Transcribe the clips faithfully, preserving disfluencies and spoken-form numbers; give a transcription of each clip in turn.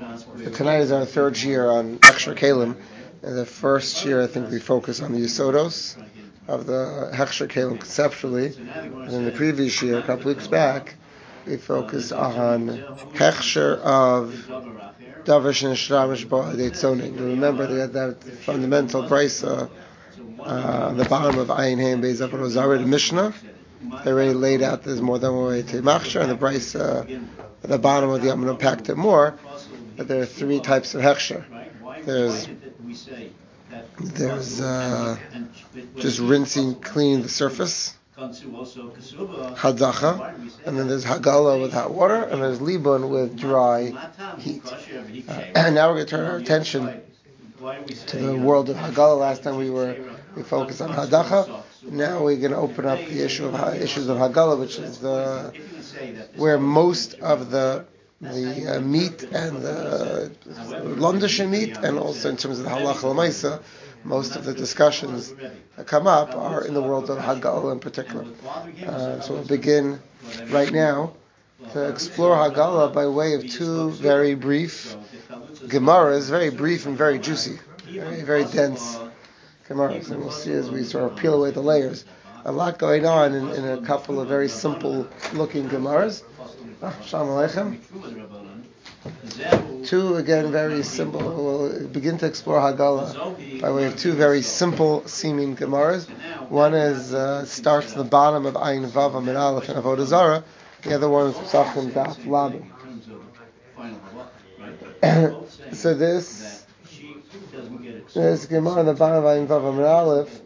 So tonight is our third year on Hechsher Kalim. In the first year, I think we focused on the Yisodos of the Hechsher Kalim conceptually. And in the previous year, a couple weeks back, we focused on Hechsher of Davish and Shramish Ba'adei Tzonin. You remember they had that fundamental brisa uh, on the bottom of Ayin Haim Beis Avot Rozari, the Mishnah. They already laid out there's more than one way to machshir, and the brisa uh, at the bottom of the I'm going to unpack it more. That there are three types of hechsher. There's there's uh, just rinsing, cleaning the surface, hadacha, and then there's hagala with hot water, and there's libun with dry heat. Uh, and now we're going to turn our attention to the world of hagala. Last time we were we focused on hadacha. Now we're going to open up the issue of issues of hagala, which is the where most of the the uh, meat and the londisha meat, and also in terms of the halacha l'maisa, most of the discussions that come up are in the world of hagala in particular. Uh, so we'll begin right now to explore hagala by way of two very brief gemaras, very brief and very juicy, very very dense gemaras, and we'll see as we sort of peel away the layers. A lot going on in, in a couple of very simple looking gemaras. Ah, Shalom Aleichem. Two again very simple. We'll begin to explore Hagala by way of two very simple seeming gemaras. One is uh, starts at the bottom of Ayin Vav Amid Aleph and Avodah Zarah. The other one is Pesachim Daf Lamed. So this this gemara on the bottom of Ayin Vav Amid Aleph,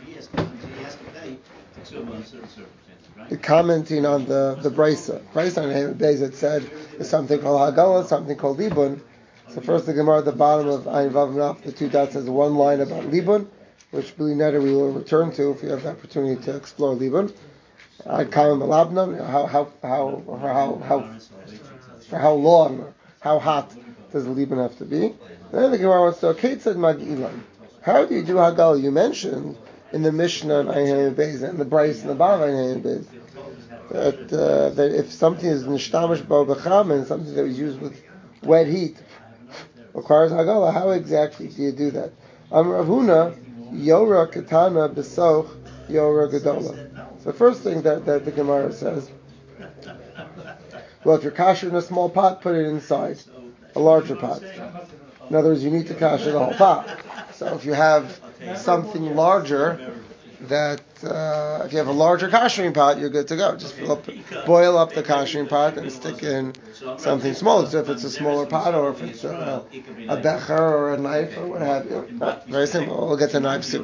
commenting on the the brisa. Brisa on Haim Beis it said there's something called Hagala, something called Libun. So first the Gemara at the bottom of Ayin Vav Amid Aleph, the two dots has one line about Libun, which B'li Neder we will return to if we have the opportunity to explore Libun. I'd comment Malabna, how how how how how how for how long, how hot does the Libun have to be? Then the Gemara wants to know, Kate said Magilan. How do you do Hagala? You mentioned in the Mishnah and Ayin Beis and the Bryce and the Bava Ayin Beis that uh, that if something is nishtamish bo b'chamen, something that was used with wet heat requires hagala, how exactly do you do that? Am Rav Huna Yora Katana Besoch Yora Gedola. So the first thing that, that the Gemara says, well, if you're kasher in a small pot, put it inside a larger pot. In other words, you need to kasher the whole pot. So if you have something larger, that uh, if you have a larger kashering pot, you're good to go. Just fill up, boil up the kashering pot and stick in something smaller. So if it's a smaller pot, or if it's a, a becher or a knife or what have you. Very simple. We'll get to knives soon.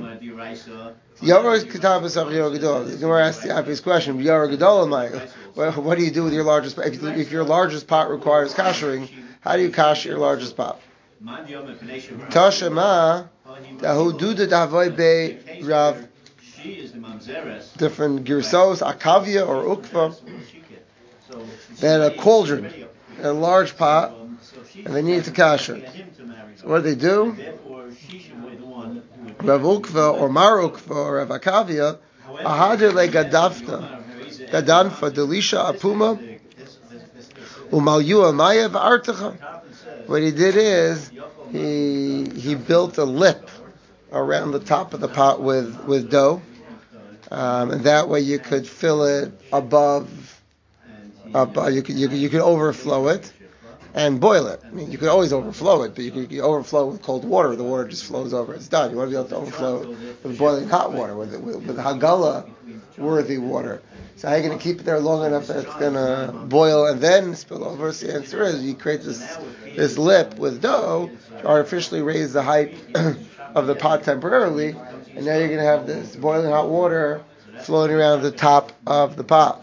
The Gemara asked the obvious question: what do you do with your largest pot? If, if your largest pot requires kashering, how do you kasher your largest pot? Tashema dahu duda davoy be rav. Different girsos, akavia or ukva. They had a cauldron, a large pot, and they needed to kasher. So what did they do? Rav ukva or mar ukva or Rav akavia, ahadir le gadafta, gadanfa delisha apuma, umalyu amaya v'artacha. What he did is he he built a lip around the top of the pot with, with dough, um, and that way you could fill it above. Up, uh, you could you could you could overflow it and boil it. I mean, you could always overflow it, but you could you overflow with cold water. The water just flows over. It's done. You want to be able to overflow with boiling hot water, with with, with hagala worthy water. So how are you going to keep it there long enough that it's going to boil and then spill over? So the answer is you create this this lip with dough to artificially raise the height of the pot temporarily, and now you're going to have this boiling hot water floating around the top of the pot.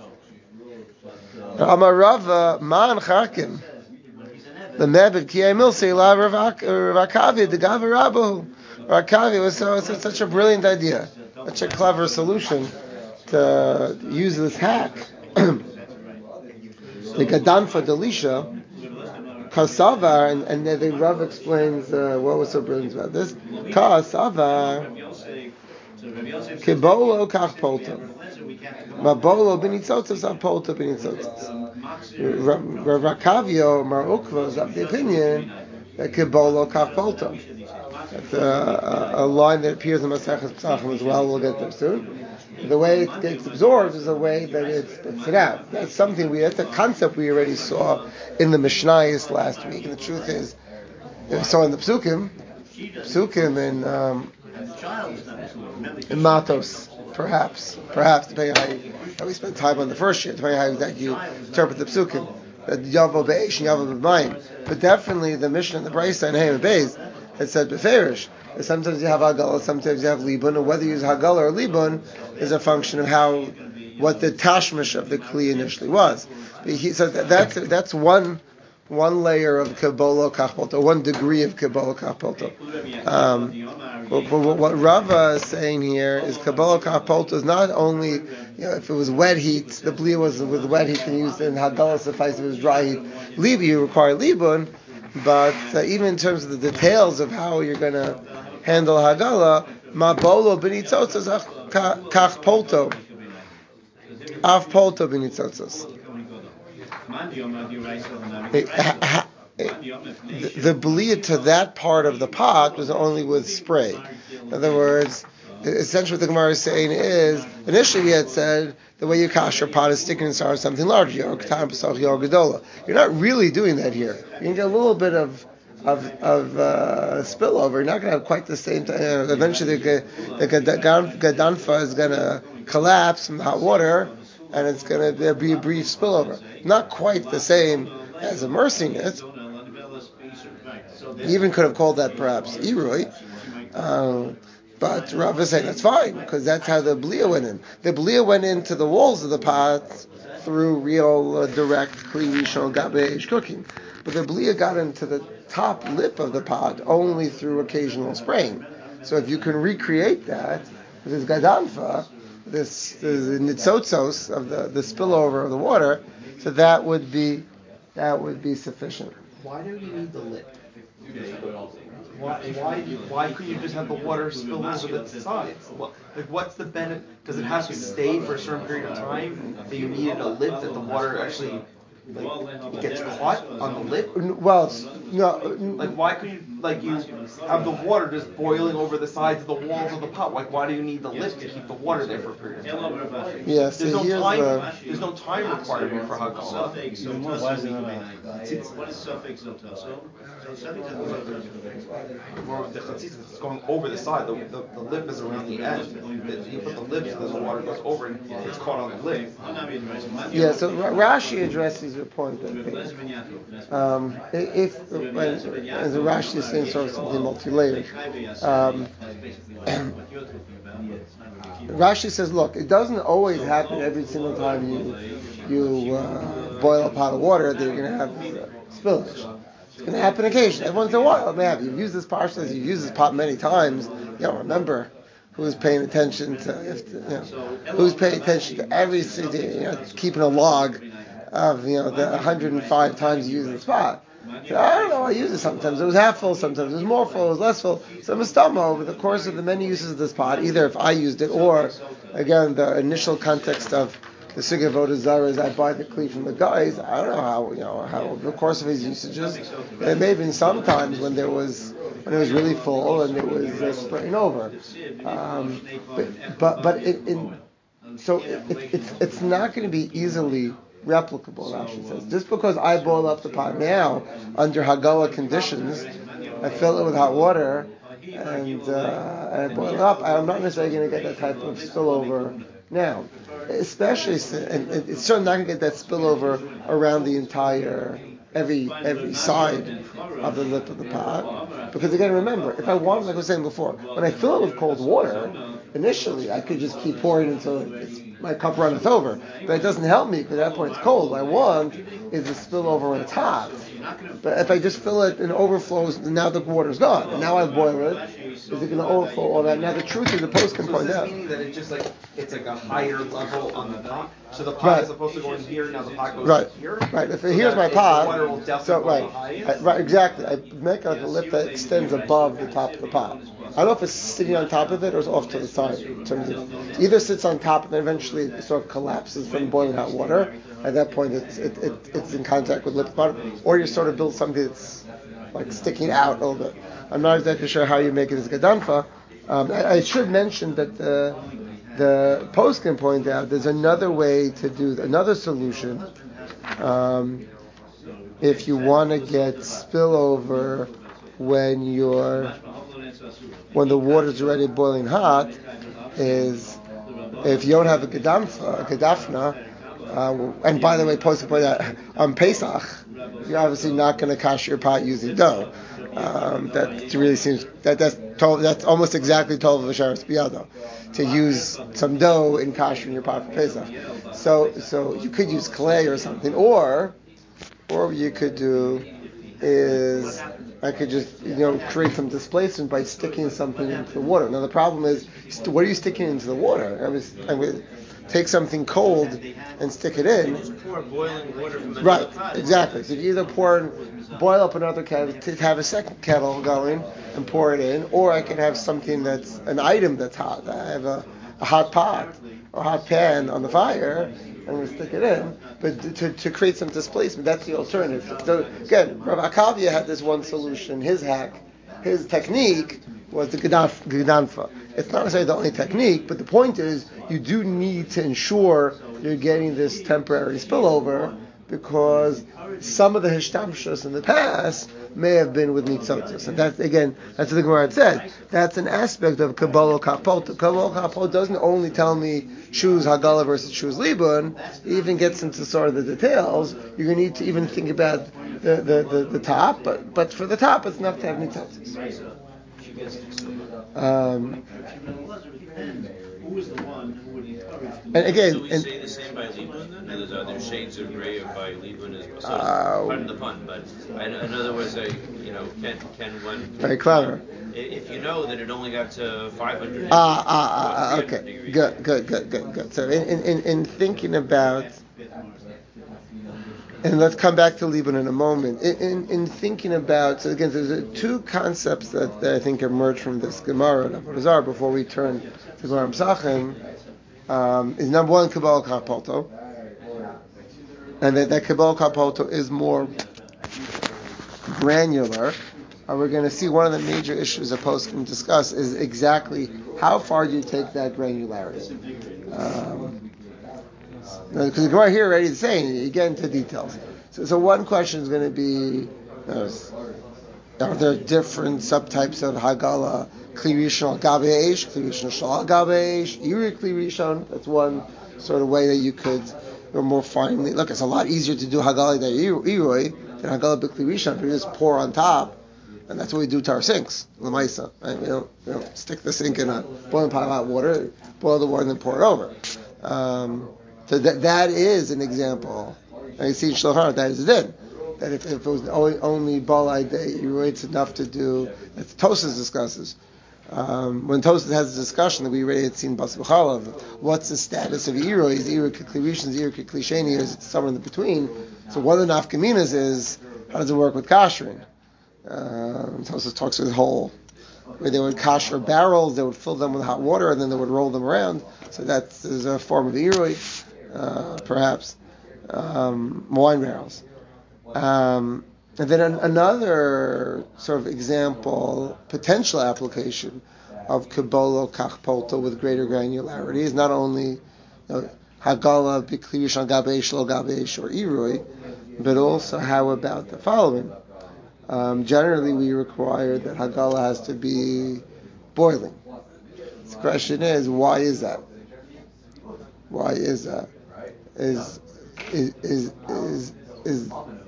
Amarava man chakim the mebed kiyay milsei la rakavi the gavarabu rakavi was so it's such a brilliant idea, such a clever solution to use this hack. The gadanfa delisha kasavar, and, and the Rav explains uh, what was so brilliant about this. Kasavar kibolo kach polta mabolo benitzotzos apolta benitzotzos. Rav Rakavio Mar Ukva is of the opinion Kibolo Kachpolto. That's a, a, a line that appears in Maseches Pesachim as well. We'll get there soon. The way it gets absorbed is the way that it spits it out. That's something we. That's a concept we already saw in the Mishnayos last week. And the truth is, we saw in the Psukim, Psukim in um, in Matos, perhaps, perhaps depending on how, you, how we spend time on the first year, depending on how exactly you interpret the Psukim. That Yavo Be'esh and Yavo B'mayim. But definitely the Mishnah and the Brisa and Hayim Beis had said Beferish. Sometimes you have Hagala, sometimes you have Libun, and whether you use Hagala or Libun is a function of how, what the tashmish of the Kli initially was. He, so that's that's one one layer of Kabbalah Kachpolto, one degree of Kabbalah Kachpolto. Um, but, but what Rava is saying here is Kabbalah Kachpolto is not only, you know, if it was wet heat, the Bli was with wet heat and used in Hagala suffice. If it was dry heat, Libu, you require Libun, but uh, even in terms of the details of how you're going to handle Hagala, Mabolo b'nitzotzos Kachpolto, Af Polto b'nitzotzos. The, the bleed to that part of the pot was only with spray. In other words, essentially what the Gemara is saying is, initially we had said the way you kash your pot is sticking inside something larger. You're not really doing that here. You can get a little bit of of, of uh, spillover. You're not going to have quite the same time. Uh, eventually the, the gadanfa is going to collapse from the hot water, and it's going to be a brief spillover. Not quite the same as immersing it. You even could have called that perhaps Irui. Uh, but Rav is saying that's fine, because that's how the Blia went in. The Blia went into the walls of the pot through real uh, direct, clean, Rishon Gabesh cooking. But the Blia got into the top lip of the pot only through occasional spraying. So if you can recreate that, this Gadanfa, this the nitzotzos of the, the spillover of the water, so that would be that would be sufficient. Why do you need the lip? Why why why couldn't you just have the water spill over the sides? What, like what's the benefit? Does it have to stay for a certain period of time that you needed a lip that the water actually like it gets caught on the lip? Well, no. Like why could you like you have the water just boiling over the sides of the walls of the pot? Like why do you need the lip to keep the water there for a period of time? Yes, there's so no time. The... There's no time requirement for Hagala. The chatzitz is going over the side. The, the, the lip is around the end. You put the lip so then the water goes over and it's caught on the lip. Yeah. So Rashi addresses your point. I think. Um, if when, as Rashi is saying, sort of something multi-layered. Um, Rashi says, look, it doesn't always happen every single time you you uh, boil a pot of water that you're going to have uh, spillage. It's going to happen occasionally. Every once in a while, it may happen. You've used this parsha, you've used this pot many times. You don't remember who's paying attention to, if to you know, who's paying attention to every city, you know, keeping a log of, you know, the one hundred five times you use this pot. So, I don't know, I use it sometimes. It was half full, sometimes it was more full, it was less full. So mistama, over the course of the many uses of this pot, either if I used it or, again, the initial context of the Sugya Voda Zara is I buy the kli from the guys. I don't know how, you know, how over the course of his usages, there may have been some times when there was, when it was really full and it was uh, spraying over. Um, but, but, but it, in, so it, it, it's, it's not going to be easily replicable, Rashi says. Just because I boil up the pot now under Hagala conditions, I fill it with hot water and, uh, and I boil it up, I'm not necessarily going to get that type of spillover now. Especially, and it's certainly not going to get that spillover around the entire, every every side of the lip of the pot. Because again, remember, if I want, like I was saying before, when I fill it with cold water, initially I could just keep pouring until it's, my cup runneth over. But it doesn't help me because at that point it's cold. What I want is a spillover when it's hot. But if I just fill it and it overflows, now the water's gone. And now I boil it, is it going to overflow all that? Now the truth is, the post can so point does out. This meaning that it's just like it's like a higher level on the pot. So the pot Right. is supposed to go in here. Now the pot goes Right. in here. Right. If so here's my it, pot, water will definitely so go right, highest. I, right, exactly. I make like a lip that extends above the top of the pot. I don't know if it's sitting on top of it or it's off to the side. In terms of either sits on top and then eventually it sort of collapses from boiling hot water. At that point, it's it, it, it's in contact with lip bottom, or you sort of build something that's like sticking out a little bit. I'm not exactly sure how you make it as gedanfa. Um, I, I should mention that the the post can point out there's another way to do another solution. Um, if you want to get spillover when you're when the water's already boiling hot, is if you don't have a gedanfa, a gedafna, uh, and by the way, post can point out on Pesach, you're obviously not going to kash your pot using dough. Um, that really seems that that's tol- that's almost exactly tov v'sharas biyado, to use some dough in kashering your pot for Pesach. So so you could use clay or something, or or what you could do is I could just you know create some displacement by sticking something into the water. Now the problem is, what are you sticking into the water? I was I would take something cold and stick it in. Just pour boiling water from another Right, pot. exactly. So you either pour, boil up another kettle, to have a second kettle going and pour it in, or I could have something that's an item that's hot. I have a, a hot pot or a hot pan on the fire, and we stick it in. But to, to create some displacement, that's the alternative. So again, Rav Akavia had this one solution. His hack, his technique was the gedanfa. It's not necessarily the only technique, but the point is you do need to ensure you're getting this temporary spillover, because some of the hishtamshus in the past may have been with nitzotos. And that's, again, that's what the Gemara had said. That's an aspect of Kabbalah Kapot. Kabbalah Kapot doesn't only tell me choose Hagala versus choose Libun, it even gets into sort of the details. You're going to need to even think about the, the, the, the top, but, but for the top it's enough to have nitzotos. Um, and again, do we and, say the same by Libun then? There's other shades of gray of by Libun as well. So uh, pardon the pun, but I, in other words, I, you know, can can one very clever. If you know that it only got to five hundred. Ah, ah, ah, okay. Good, good, good, good, good. So in, in, in thinking about, and let's come back to Liban in a moment. In, in, in thinking about, so again, there's two concepts that, that I think emerge from this Gemara and Avodah Zarah before we turn to Gemara Pesachim. Um, is number one, Kabbalah Kapolto, and that, that Kabbalah Kapolto is more granular. Uh, we're going to see one of the major issues that post can discuss is exactly how far do you take that granularity. Um, because the Gemara here already is saying you get into details. So, so one question is going to be: uh, are there different subtypes of Hagala? Kli Rishon Gabe Eish, Kli Rishon Shal Gabe Eish, Iri Kli Rishon. That's one sort of way that you could, or more finely. Look, it's a lot easier to do Hagala than Iroi than Hagala B'Kli Rishon. If you just pour on top, and that's what we do to our sinks, Lamaisa. Right? We don't, we don't stick the sink in a boiling pot of hot water, boil the water, and then pour it over. Um, so that that is an example. And you see in Shulchan that is it. That if, if it was only, only Balai Day, it's enough to do. That Tosas discusses. Um, when Tosas has a discussion that we already had seen Bas B'chal of what's the status of Iro, is Iro Kikli Rishon, is Iro Kikli Sheni, or is it somewhere in the between? So one of the nafkaminas is, how does it work with kashering? Um, Tosas talks with whole, where they would kasher barrels, they would fill them with hot water, and then they would roll them around. So that's is a form of Iroi, uh, perhaps. Um, wine barrels. Um, and then an, another sort of example, potential application of Kabbalah Kachpolto with greater granularity is not only you know, Hagala B'Kli Rishon Gabesh Lo Gabesh or Iroi, but also how about the following? Um, generally, we require that Hagala has to be boiling. The question is, why is that? Why is that? Is is is is is,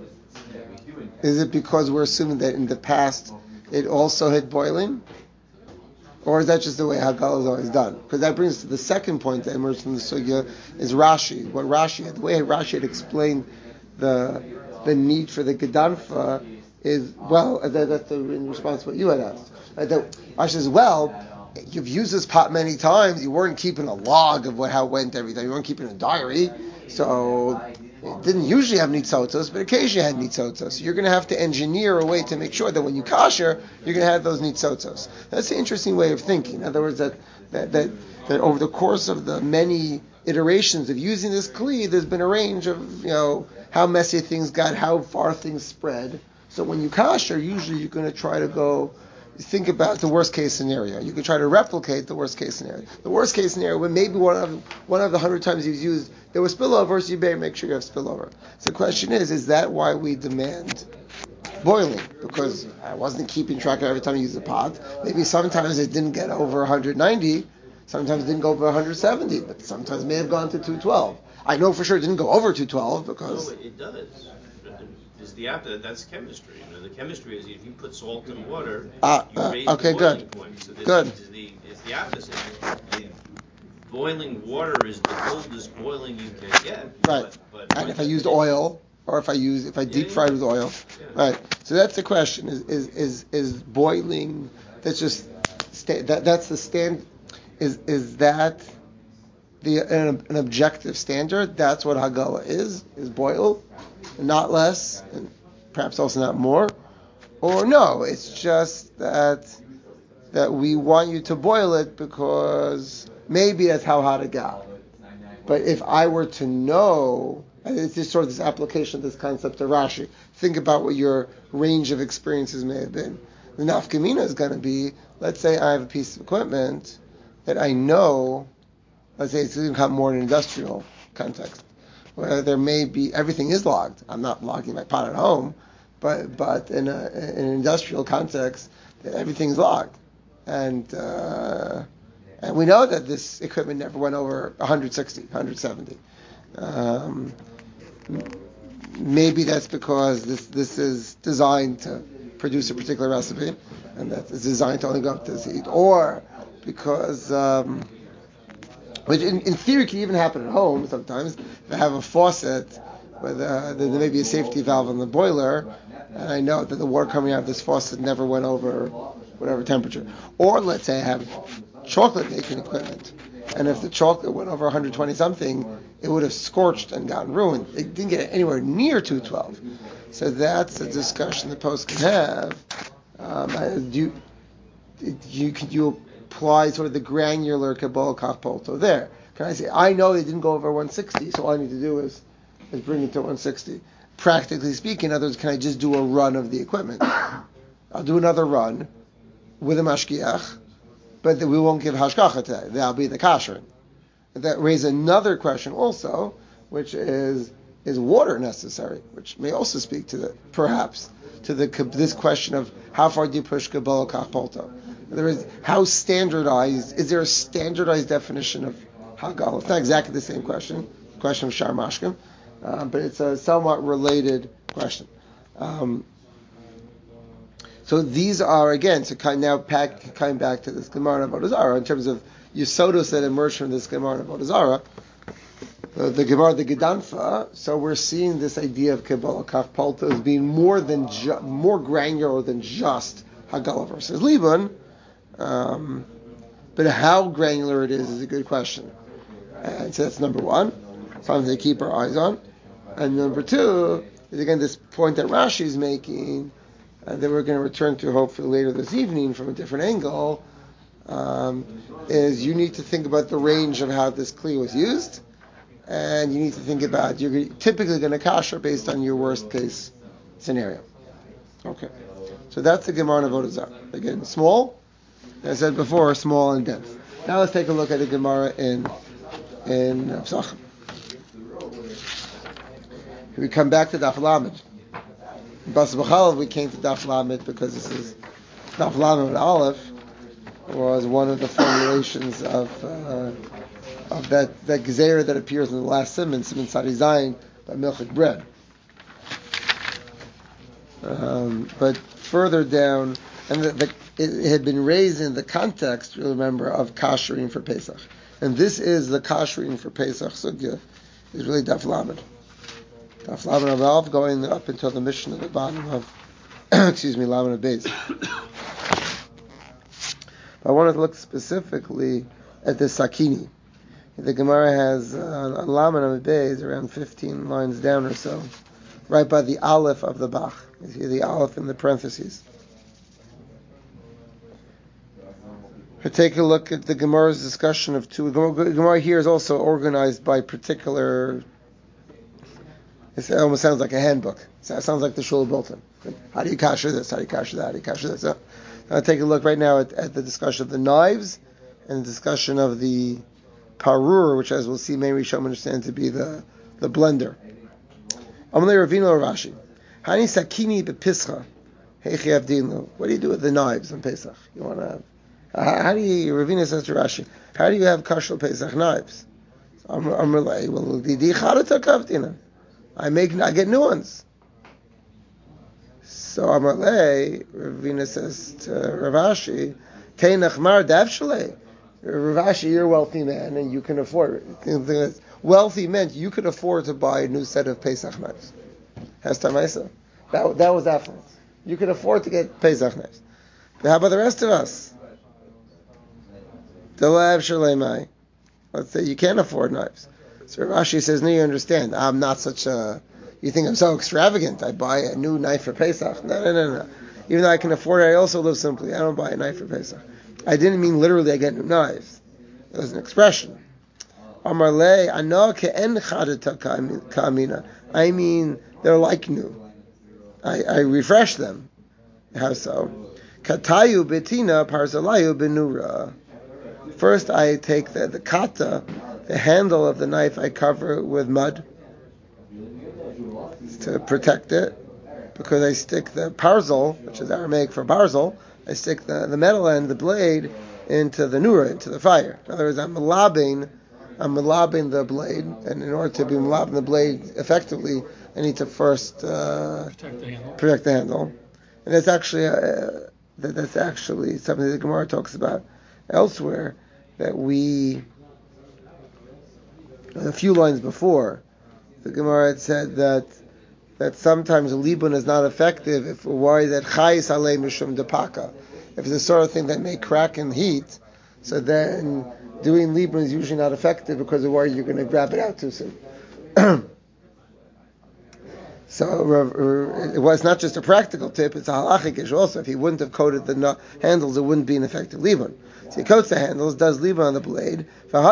is it because we're assuming that in the past it also had boiling? Or is that just the way Hagala is always done? Because that brings us to the second point that emerged from the Sugya, is Rashi. What Rashi, the way Rashi had explained the the need for the Gedanfa is, well, that, that's the, in response to what you had asked. Right? That Rashi says, well, you've used this pot many times, you weren't keeping a log of what how it went every time, you weren't keeping a diary, so it didn't usually have nitzotos, but occasionally had nitzotos. So you're going to have to engineer a way to make sure that when you kasher, you're going to have those nitzotos. That's an interesting way of thinking. In other words, that that that, that over the course of the many iterations of using this kli, there's been a range of, you know, how messy things got, how far things spread. So when you kasher, usually you're going to try to go, think about the worst case scenario. You can try to replicate the worst case scenario. The worst case scenario, when maybe one of one of the hundred times you've used, there was spillover, so you better make sure you have spillover. So the question is, is that why we demand boiling? Because I wasn't keeping track of every time you use the pot. Maybe sometimes it didn't get over one hundred ninety, sometimes it didn't go over one hundred seventy, but sometimes it may have gone to two twelve. I know for sure it didn't go over two twelve because... No, it does. Is the opposite. That's chemistry. You know, the chemistry is if you put salt in water, uh, you uh, raise okay, the boiling good. point. So this good. Is the, it's the opposite. The boiling water is the coldest boiling you can get. Right. But, but and if I used oil, or if I use if I deep yeah, fried yeah. with oil, yeah. right? So that's the question: is is is, is boiling? That's just sta- that that's the stand. Is is that the an, an objective standard? That's what Hagala is: is boil, not less, and perhaps also not more. Or no, it's just that that we want you to boil it because maybe that's how hot it got. But if I were to know, and it's just sort of this application of this concept of Rashi, think about what your range of experiences may have been. The nafkamina is going to be, let's say I have a piece of equipment that I know, let's say it's going to come more in an industrial context, where there may be, everything is logged. I'm not logging my pot at home, but but in, a, in an industrial context, everything's logged. And uh, and we know that this equipment never went over one hundred sixty, one hundred seventy. Um, maybe that's because this this is designed to produce a particular recipe, and that it's designed to only go up to this heat. Or because, um, which in, in theory can even happen at home sometimes. If I have a faucet with uh, there may be a safety valve on the boiler, and I know that the water coming out of this faucet never went over whatever temperature. Or let's say I have chocolate making equipment, and if the chocolate went over one hundred twenty something, it would have scorched and gotten ruined. It didn't get anywhere near two twelve. So that's a discussion the post can have. Um, do you, you could you apply sort of the granular Kabbalah Kafpolto there? Can I say I know they didn't go over one sixty, so all I need to do is is bring it to one sixty? Practically speaking, in other words, can I just do a run of the equipment? I'll do another run with a mashgiach, but we won't give hashgacha today. That'll be the kasher. That raises another question also, which is, is water necessary? Which may also speak to the, perhaps, to the this question of how far do you push Kabbalah Kafpolto? There is, how standardized, is there a standardized definition of Hagala? It's not exactly the same question, question of Shar Mashkim, uh, but it's a somewhat related question. Um, So these are, again, so kind now back, coming back to this Gemara Avodah Zarah, in terms of Yisodos that emerged from this Gemara Avodah Zarah, uh, the Gemara, the Gedanfa, so we're seeing this idea of Kabbalah Kafpolto as being more than ju- more granular than just Hagala versus Libun, um, but how granular it is is a good question. And so that's number one, something to keep our eyes on. And number two is, again, this point that Rashi is making, Uh, that we're going to return to hopefully later this evening from a different angle, um, is you need to think about the range of how this kli was used, and you need to think about, you're typically going to kasher based on your worst case scenario. Okay, so that's the Gemara Avodah Zarah. Again, small, as I said before, small and dense. Now let's take a look at the Gemara in in Pesachim. We come back to Daf Lamed. Bas B'chalav, we came to Daf Lamed because this is Daf Lamed with Aleph was one of the formulations of uh, of that that gezerah that appears in the last Siman, Siman Tzadi Zayin, by Milchik Bread. Um, but further down, and the, the, it had been raised in the context, you remember, of kashering for Pesach, and this is the kashering for Pesach sugya is really Daf Lamed. Daf Lamed Aleph, going up until the mission at the bottom of, excuse me, Lamed Beis. I wanted to look specifically at the Sakini. The Gemara has uh, a Lamed Beis around fifteen lines down or so, right by the Aleph of the Bach. You see the Aleph in the parentheses. Take a look at the Gemara's discussion of two. The Gemara here is also organized by particular. It almost sounds like a handbook. It sounds like the Shul Bulletin. How do you kasher this? How do you kasher that? How do you kasher this? So, I'll take a look right now at, at the discussion of the knives and the discussion of the parur, which, as we'll see, maybe Rishon understand to be the the blender. Amalei Ravina Rashi. Hani sakini bepischa. What do you do with the knives on Pesach? You want to? How, how do you? Ravina says to Rashi, how do you have kashal Pesach knives? I'm like, well, I make, I get new ones. So Amalei Ravina says to Ravashi, Teinachmar davshalei. Ravashi, you're a wealthy man and you can afford it. Wealthy meant you could afford to buy a new set of Pesach knives. Has Tamaisa. That that was affluence. You could afford to get Pesach knives. But how about the rest of us? Let's say you can't afford knives. So Rashi says, no, you understand. I'm not such a... You think I'm so extravagant. I buy a new knife for Pesach. No, no, no, no. Even though I can afford it, I also live simply. I don't buy a knife for Pesach. I didn't mean literally I get new knives. It was an expression. I mean, they're like new. I, I refresh them. How so? Katayu betina parzalayu benura. First, I take the, the kata, the handle of the knife, I cover with mud to protect it, because I stick the parzel, which is Aramaic for barzel, I stick the, the metal end, the blade, into the nura, into the fire. In other words, I'm malabing, I'm malabing the blade, and in order to be malabing the blade effectively, I need to first uh, protect the handle. Protect the handle, and that's actually uh, that, that's actually something the Gemara talks about elsewhere. That we a few lines before, the Gemara had said that that sometimes a libun is not effective if we're worried that chayis alei mishum depaka. If it's the sort of thing that may crack in heat, so then doing libun is usually not effective because we're worried you're going to grab it out too soon. So it was not just a practical tip; it's a halachic issue also. If he wouldn't have coated the no- handles, it wouldn't be an effective libun. So he coats the handles, does libun on the blade.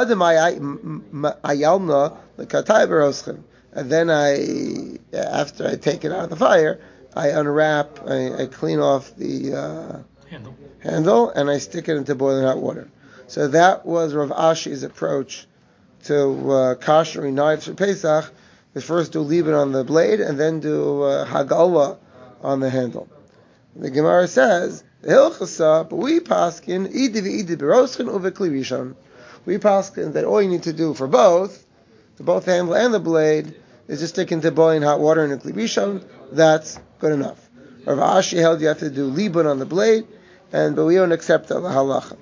And then I, after I take it out of the fire, I unwrap, I, I clean off the uh, handle. handle, and I stick it into boiling hot water. So that was Rav Ashi's approach to uh, koshering knives for Pesach. Is first do libun on the blade, and then do uh, hagala on the handle. The Gemara says, the Hilchasa, but we paskin, idi v'idi b'roschen uvekli rishon. We paskin that all you need to do for both, for both the handle and the blade, is just stick into boiling hot water in a kli rishon. That's good enough. Rav Ashi held you have to do libun on the blade, and but we don't accept the halacha.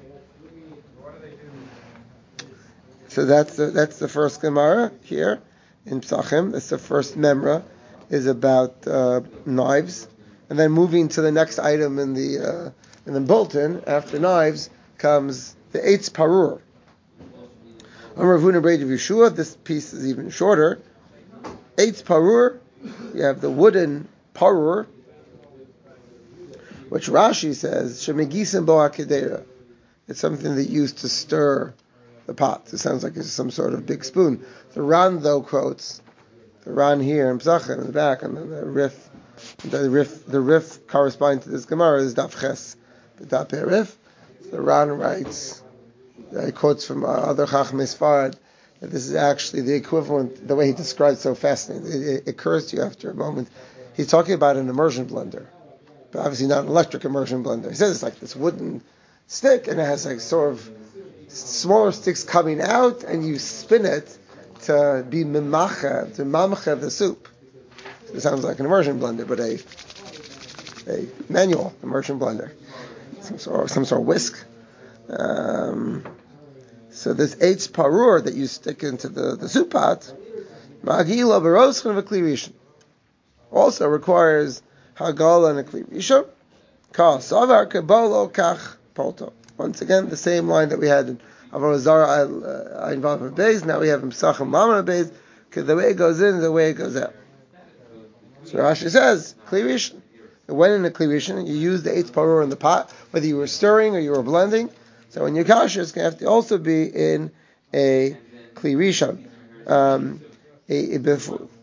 So that's the, that's the first Gemara here in Psachim. That's the first memra, is about uh, knives. And then moving to the next item in the uh, in the bulletin, after knives, comes the Eitz Parur. On Rav Huna Braid of Yeshua, this piece is even shorter. Eitz Parur, you have the wooden parur, which Rashi says, Shemegisim bo hakedera. It's something that used to stir the pot. It sounds like it's some sort of big spoon. The Ran, though, quotes, the Ran here in Psachim, in the back, and the, the Rif, The riff, the riff corresponding to this Gemara is Daf Ches, the Daf Rif. The Ran writes, uh, he quotes from uh, other Chachmei Sfarad, that this is actually the equivalent, the way he describes so fascinating. It, it, it occurs to you after a moment. He's talking about an immersion blender, but obviously not an electric immersion blender. He says it's like this wooden stick, and it has like sort of smaller sticks coming out, and you spin it to be mimacha, to mamacha the soup. It sounds like an immersion blender, but a a manual immersion blender, some sort of, some sort of whisk. Um, so this eitz parur that you stick into the, the soup pot, magila b'roschen v'kli rishon, also requires hagala and a kli rishon. Ka savar kabalo kach polto. Once again, the same line that we had in Avodah Zarah Ayin Vav Beis. Now we have in Psachim Mama Beis. Because the way it goes in, the way it goes out. So Rashi says, Kli Rishon. When in a Kli Rishon, you use the eitz parur in the pot, whether you were stirring or you were blending. So when you're kasher, it's going to have to also be in a Kli Rishon. Um, a, a before.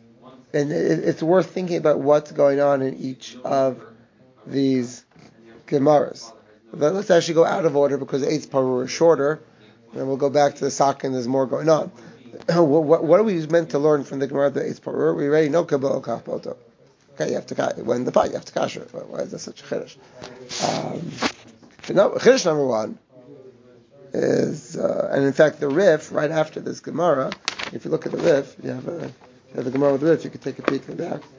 and it, it's worth thinking about what's going on in each of these Gemaras. But let's actually go out of order because Eitz Parur is shorter, and we'll go back to the Sakin. There's more going on. what, what, what are we meant to learn from the Gemara of the Eitz Parur? We already know Kabbalah Kachpoto. Okay, you have to when the pot you have to kasher. Why is that such a chiddush? Um, no, chiddush number one is, uh, and in fact, the Rif right after this Gemara. If you look at the Rif, you have a you have the Gemara with the Rif. You can take a peek at that.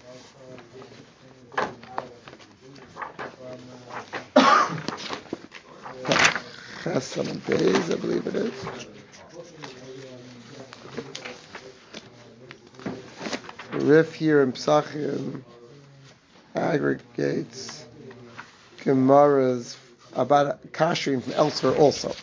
Chesam and Beis, I believe it is. The Rif here in Psachim aggregates Gemaras about kashrim from elsewhere also.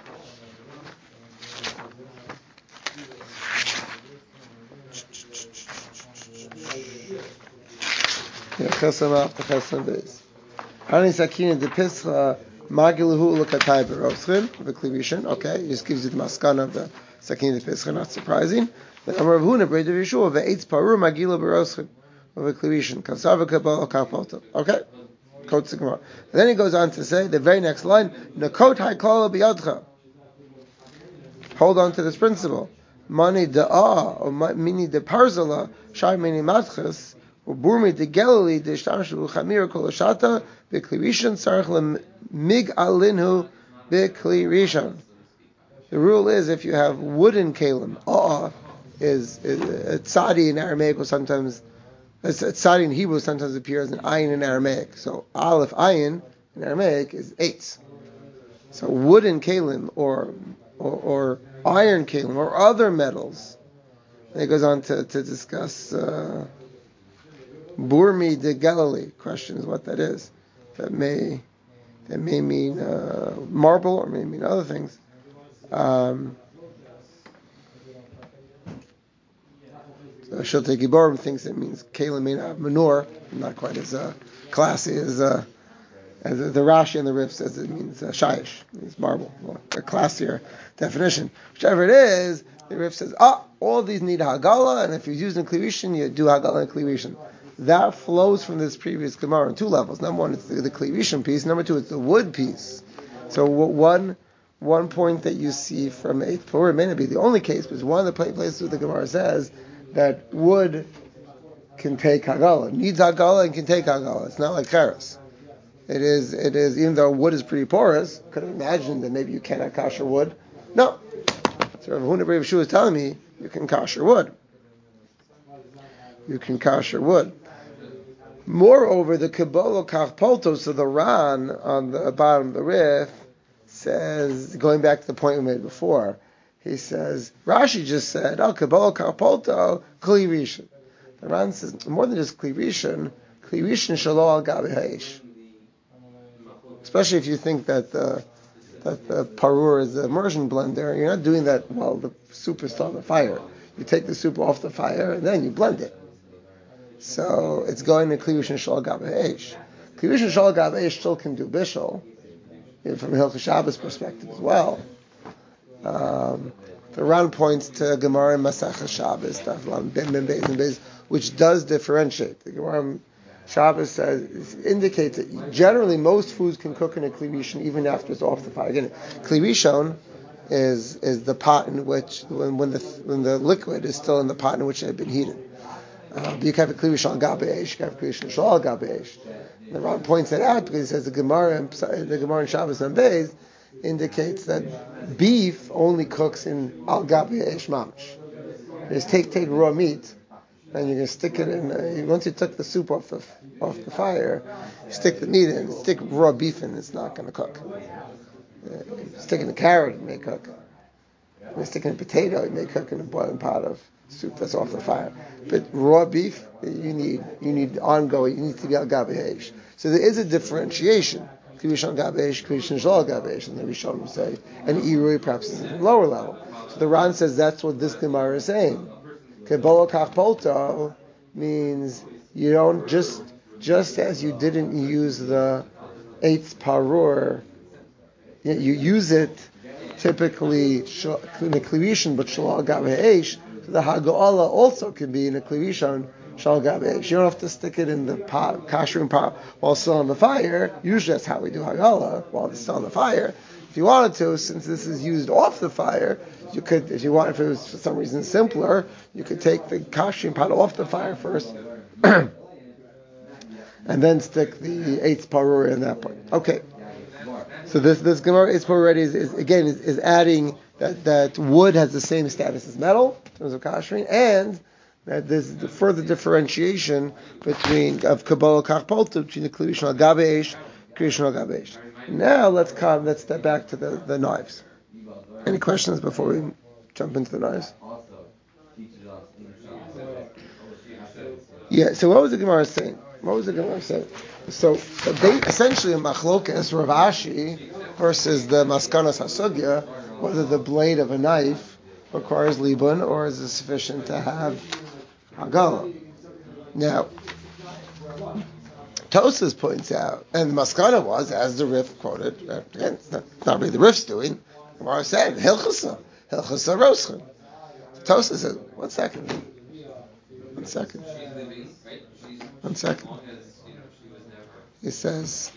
Yeah, Chesam after Chesam Beis. Hani Sakin de Pischa. Magiluhu l'katay beroschin v'klivishin. Okay, it just gives you the maskana of the sakin of Pesach. Not surprising. The Amar of Huna Brei de Yeshua ve'etz parur magilu beroschin v'klivishin kasava kabal kapoto. Okay, quotes the Gemara. Then he goes on to say the very next line: Nakot haykala biyadcha. Hold on to this principle. Mani da'ah or mini de parzala shai mini matchas. Uburmi de Galilee de Shtamshu Chamir Kolashata Biklirishan Sarach Mig Alinhu Biklirishan. The rule is if you have wooden kalim, ah is tzadi in Aramaic or sometimes tzadi in Hebrew sometimes appears as an ayin in Aramaic. So aleph ayin in Aramaic is eitz. So wooden kalim or, or or iron kalim or other metals. And it goes on to to discuss. Uh, Burmi de Galilee. Question is what that is. That may that may mean uh, marble or may mean other things. Um, so Shiltei Giborim thinks it means Kalim may not have manure. Not quite as uh, classy as uh, as the Rashi and the Rif says it means uh, shayish. It means marble. Well, a classier definition. Whichever it is, the Rif says, ah, all of these need Hagala, and if you're using Klivishin, you do Hagala and Klivishin. That flows from this previous Gemara on two levels. Number one, it's the, the Klivishin piece. Number two, it's the wood piece. So one one point that you see from Eighth Pur may not be the only case, but it's one of the places where the Gemara says that wood can take Hagala, needs Hagala and can take Hagala. It's not like Cheres. It is, it is, even though wood is pretty porous, could have imagined that maybe you cannot kasher wood. No. So Rav Huna Brei Yeshua is telling me you can kasher wood. You can kasher wood. Moreover, the Kabbalah Kachpolto, so the Ran on the bottom of the Rif says, going back to the point we made before, he says, Rashi just said, oh, Kabbalah Kachpolto, Kli Rishon. The Ran says, more than just Kli Rishon, Kli Rishon Shalo al Gabi Haish. Especially if you think that the, that the Parur is the immersion blender, you're not doing that while the soup is still on the fire. You take the soup off the fire and then you blend it. So it's going to Klivish and Shal Gabe Eish. Klivish and Shal Gabe Eish still can do Bishul, from a Hilchah Shabbos perspective as well. Um, the Ran points to Gemara and Masechah Shabbos, which does differentiate. The Gemara Shabbos says indicates that generally most foods can cook in a Klivishon even after it's off the fire. Again, Klivishon is is the pot in which when, when the when the liquid is still in the pot in which it had been heated. Uh, but you can have a klivish al gabe eish, you can have a klivish shal al gabe eish. The Ran points that out because he says the Gemara and the Gemara in Shabbos and Beis indicates that beef only cooks in al gabe eish mamish. Just take take raw meat and you're gonna stick it in. Uh, once you took the soup off the off the fire, you stick the meat in, stick raw beef in, it's not gonna cook. Uh, stick in a carrot, it may cook. You stick in a potato, it may cook in a boiling pot of soup that's off the fire. But raw beef, you need you need ongoing, you need to be al gabe eish. So there is a differentiation. Klivish al gabe eish, klivish shal al gabe eish, and the Rishonim say, and Irui perhaps is at a lower level. So the Ran says that's what this Gemara is saying. Kabbalah kachpolto means you don't just just as you didn't use the eighth parur, you use it typically in a klivishin, but shal al gabe eish. So the Haga'ala also can be in a Kli Rishon Shal Gabesh. You don't have to stick it in the pot, kashrim pot while still on the fire. Usually that's how we do Haga'ala, while it's still on the fire. If you wanted to, since this is used off the fire, you could, if you want, if it was for some reason simpler, you could take the kashrim pot off the fire first, and then stick the eighth parur in that point. Okay. So this this Gemara is already is, is again is, is adding that, that wood has the same status as metal in terms of kashrim, and that there's the further differentiation between of Kabbalah Kachpolta between the Kli Rishon Gabesh, Kli Rishon Gabesh. Now let's come let's step back to the, the knives. Any questions before we jump into the knives? Yeah. So what was the Gemara saying? What was the Gemara saying? So they essentially a machlokas Rav Ashi versus the maskanas hasugya, whether the blade of a knife requires libun or is it sufficient to have hagala. Now, Tosas points out, and the maskana was, as the Rif quoted, again, it's not, not really the Rif's doing. Gemara said hilchasa, hilchasa roschen. Tosas says, one second, one second, one second. He says,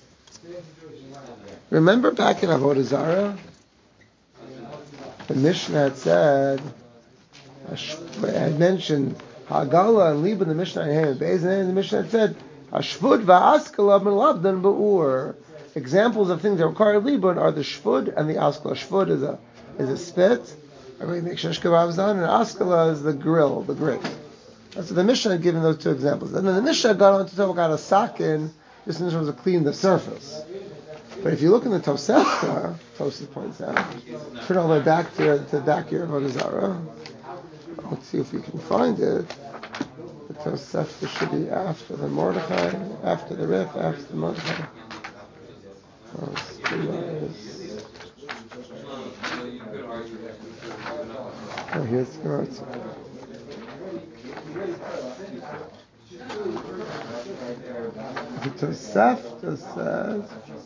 remember back in Avodah Zarah, the Mishnah had said, I had mentioned Hagala and Liban, the Mishnah and the Mishnah had said, Ashvud va'askala min labdan ba'ur. Examples of things that require Liban are the shvud and the askala. Shvud is a is a spit, where you make shish kebabs on, and askala is the grill, the grit. And so the Mishnah had given those two examples. And then the Mishnah got on to talk about a sakin, just in terms of clean the surface. But if you look in the Tosefta, Tosefta points out, turn all the way back to, to the back here of Avodah Zarah. Let's see if we can find it. The Tosefta should be after the Mordechai, after the Rif, after the Mordechai. Oh, oh here's the Gemara. The Tosefta says,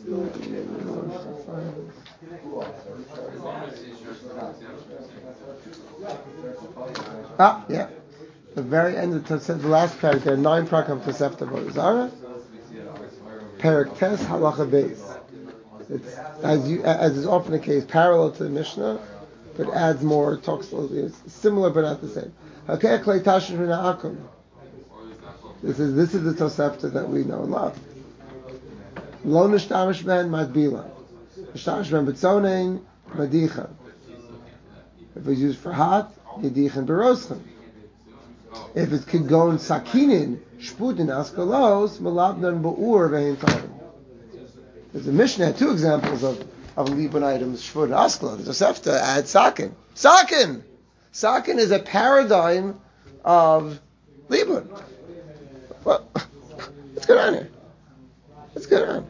ah, yeah. The very end of the Tosefta, the last paragraph, there are nine prakam Tosefta Avodah Zarah. Parak Tes Halacha Beis. It's as you as is often the case, parallel to the Mishnah, but adds more. Talks a little bit similar, but not the same. Okay, Klei Tashin V'Na'akum. This is this is the Tosefta that we know and love. Lo nishtamish ben madbila, nishtamish ben betzonein madichan. If it's used for hot, yedichan beroschen. If it's kigon sakinin shputin askalos malabnan ba'ur ve'hin tarim. There's a Mishnah two examples of of libun items shput and askala. The Tosefta adds sakin. Sakin, sakin is a paradigm of libun. What? What's going on here? What's going on?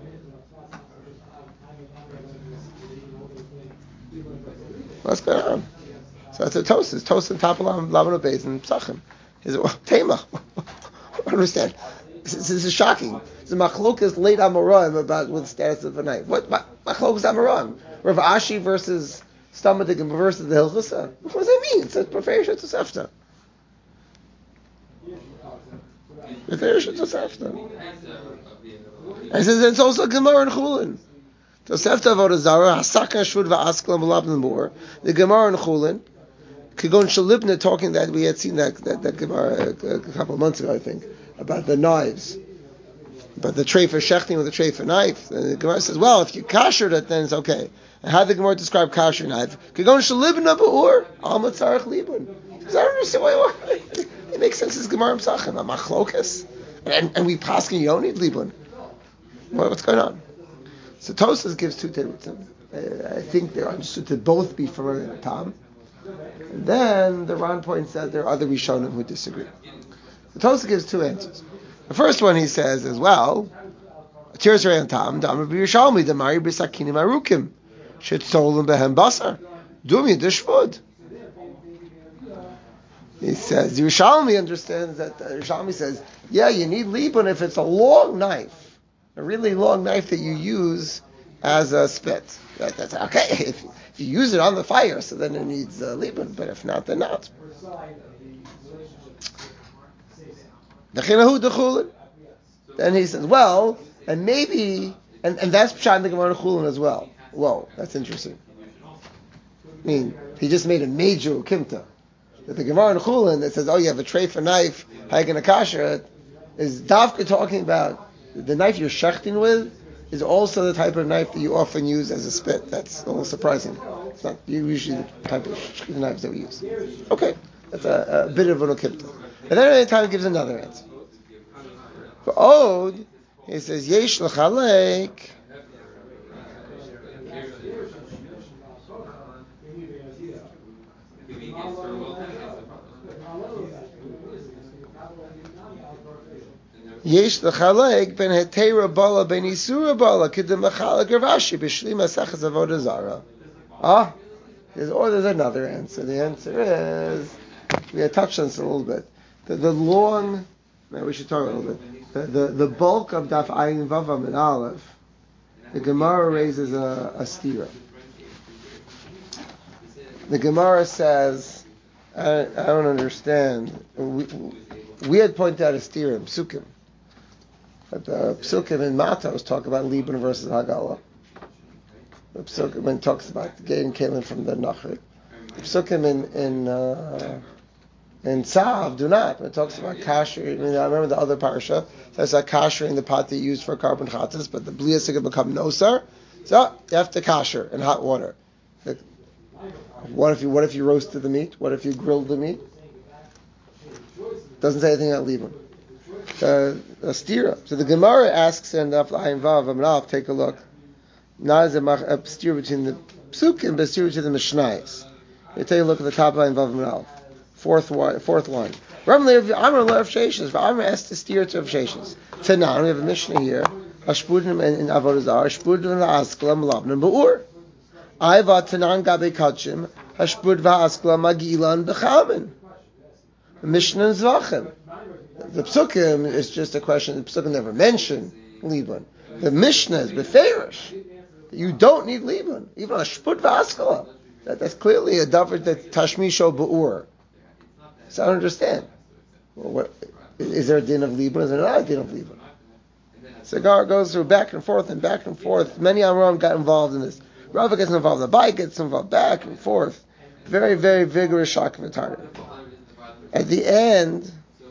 What's going on? So it's a toast. It's toast and tapalam, lavano beis, and psachim. Is it tema? I don't understand. This, this is shocking. It's a machlokas late amoraim about what the status of a knife. What machlokas amoraim? Rav Ashi versus Stamadik versus the Hilchasa. What does that mean? It's a Beferish Tosefta. Beferish Tosefta. And it says it's also Gemara and Chulin. Tosefta Avodah Zarah Hasaka Shvud VaAskla Malabn Mor. The Gemara and Chulin. Kigon Shalibna talking that we had seen that that, that Gemara a, a couple of months ago, I think, about the knives. But the tray for shechting with a tray for knife. And the Gemara says, well, if you kashered it, then it's okay. And how did the Gemara describe kasher knife? Kigon Shalibna Ba'ur Al Matzarech Libun. Because I don't understand why, why it makes sense as Gemara Psachim, a machlokas. And, and we paskin you don't need Libun. What, what's going on? So Tosas gives two terutzim. Uh, I think they're understood to both be from a Tam. And then the Ran points out there are other Rishonim who disagree. The Tosas gives two answers. The first one he says as well, Tiras Re'an Tam, Damar B'Yishalmi, Damari B'Sakinim Arukim, Shetzolim Behem Basar, Dumi Dishvud. He says, Yerushalmi understands that, uh, Yerushalmi says, yeah, you need libun if it's a long knife, a really long knife that you use as a spit. That, that's okay. If, if you use it on the fire, so then it needs uh, libun. But if not, then not. Then he says, well, and maybe, and, and that's pshat in the Gemara Chulin as well. Whoa, that's interesting. I mean, he just made a major ukimta. That the Gemara in Chulin that says, oh, you have a tray for knife, how you going to kasher it, is Davka talking about the knife you're shechting with is also the type of knife that you often use as a spit. That's a little surprising. It's not usually the type of knives that we use. Okay, that's a, a bit of an ukimta. And then every time he gives another answer. For Od, he says, Yesh l'chalek. Yesh l'chalek ben hetera bala ben isura bala k'dem l'chalek Ravashi b'shli masachas avodah zara. Ah, there's, or there's another answer. The answer is, we had touched on this a little bit. The, the long, maybe we should talk a little bit. The, the, the bulk of Daf Ayin Vavam and Aleph, the Gemara raises a, a stira. The Gemara says, I, I don't understand. We, we had pointed out a stira in Psukim. But the Psukim in Matos talk about Liban versus Hagala. The Psukim when it talks about the Gain Kalim from the Nachri. The Psukim in in uh, in Tzav do not. When it talks about kasher, I mean, I remember the other parsha. That's like kashering the pot they use for carbon chatas, but the bliyas can become nosar. So you have to kasher in hot water. The, what if you what if you roasted the meat? What if you grilled the meat? Doesn't say anything about Liban. Uh, a stira. So the Gemara asks, and after Ayin Vav, Amrav, take a look. Not as a, a stira between the psukim, but a stira between the mishnayos. You take a look at the top of Ayin Vav Amrav, fourth one, fourth line. Amr Rav Sheshes. Amr asked the stira to Rav Sheshes. Tanan, we have a mishnah here. Ashpudim in Avodah Zarah. Ashpudim va'askla malabnim ba'ur. Aiva tanan gabe kachim. Ashpud va'askla magilan b'chamin. Mishnah Zvachim. The Psukim is just a question. The Psukim never mention Liban. The Mishnah is Beferish. You don't need Liban. Even a Shput V'askala. That, that's clearly a davar that Tashmisho Ba'ur. So I don't understand. Well, what, is there a din of Liban? Is there not a din of Liban? Cigar goes through back and forth and back and forth. Many Amram got involved in this. Rava gets involved. The Bai gets involved back and forth. Very, very vigorous shock of Atari. At the end,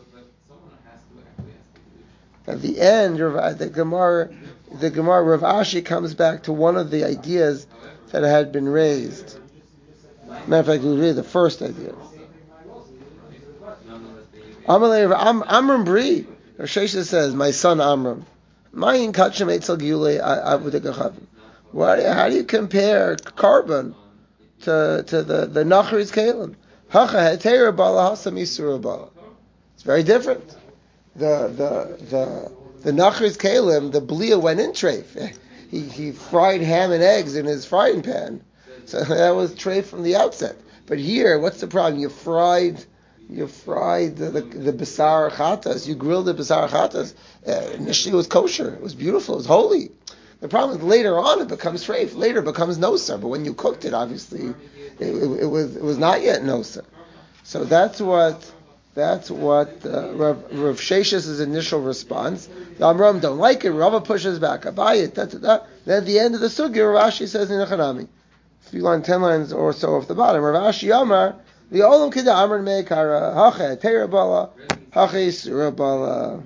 At the end, the Gemara, the Gemara, Rav Ashi comes back to one of the ideas that had been raised. Matter of fact, we read the first idea. Amram Bri, Rav Shesha says, my son Amram, Mayin Kachem Eitzel Giulei Avudekachavim. How do you compare carbon to to the the Nachri's Kalim? Hacha Hetera Bala Hasam Yisura Bala. It's very different. The the the the Nachri's Kalim, the Blia went in treif. He he fried ham and eggs in his frying pan, so that was treif from the outset. But here, what's the problem? You fried you fried the the, the basar chatas. You grilled the basar chatas. Uh, initially, it was kosher. It was beautiful. It was holy. The problem is later on it becomes treif. Later it becomes nosar. But when you cooked it, obviously, it, it, it was it was not yet nosar. So that's what. That's what uh, Rav, Rav Shesh's initial response. The Amram don't like it. Rava pushes back. Abaye, da, da, da. Then at the end of the sugya, Rav Ashi says in the Chanami, three lines, ten lines or so off the bottom. Rav Ashi Amar, the Olam Kida Amar Meikara, Hache Terabala, Hache Surabala.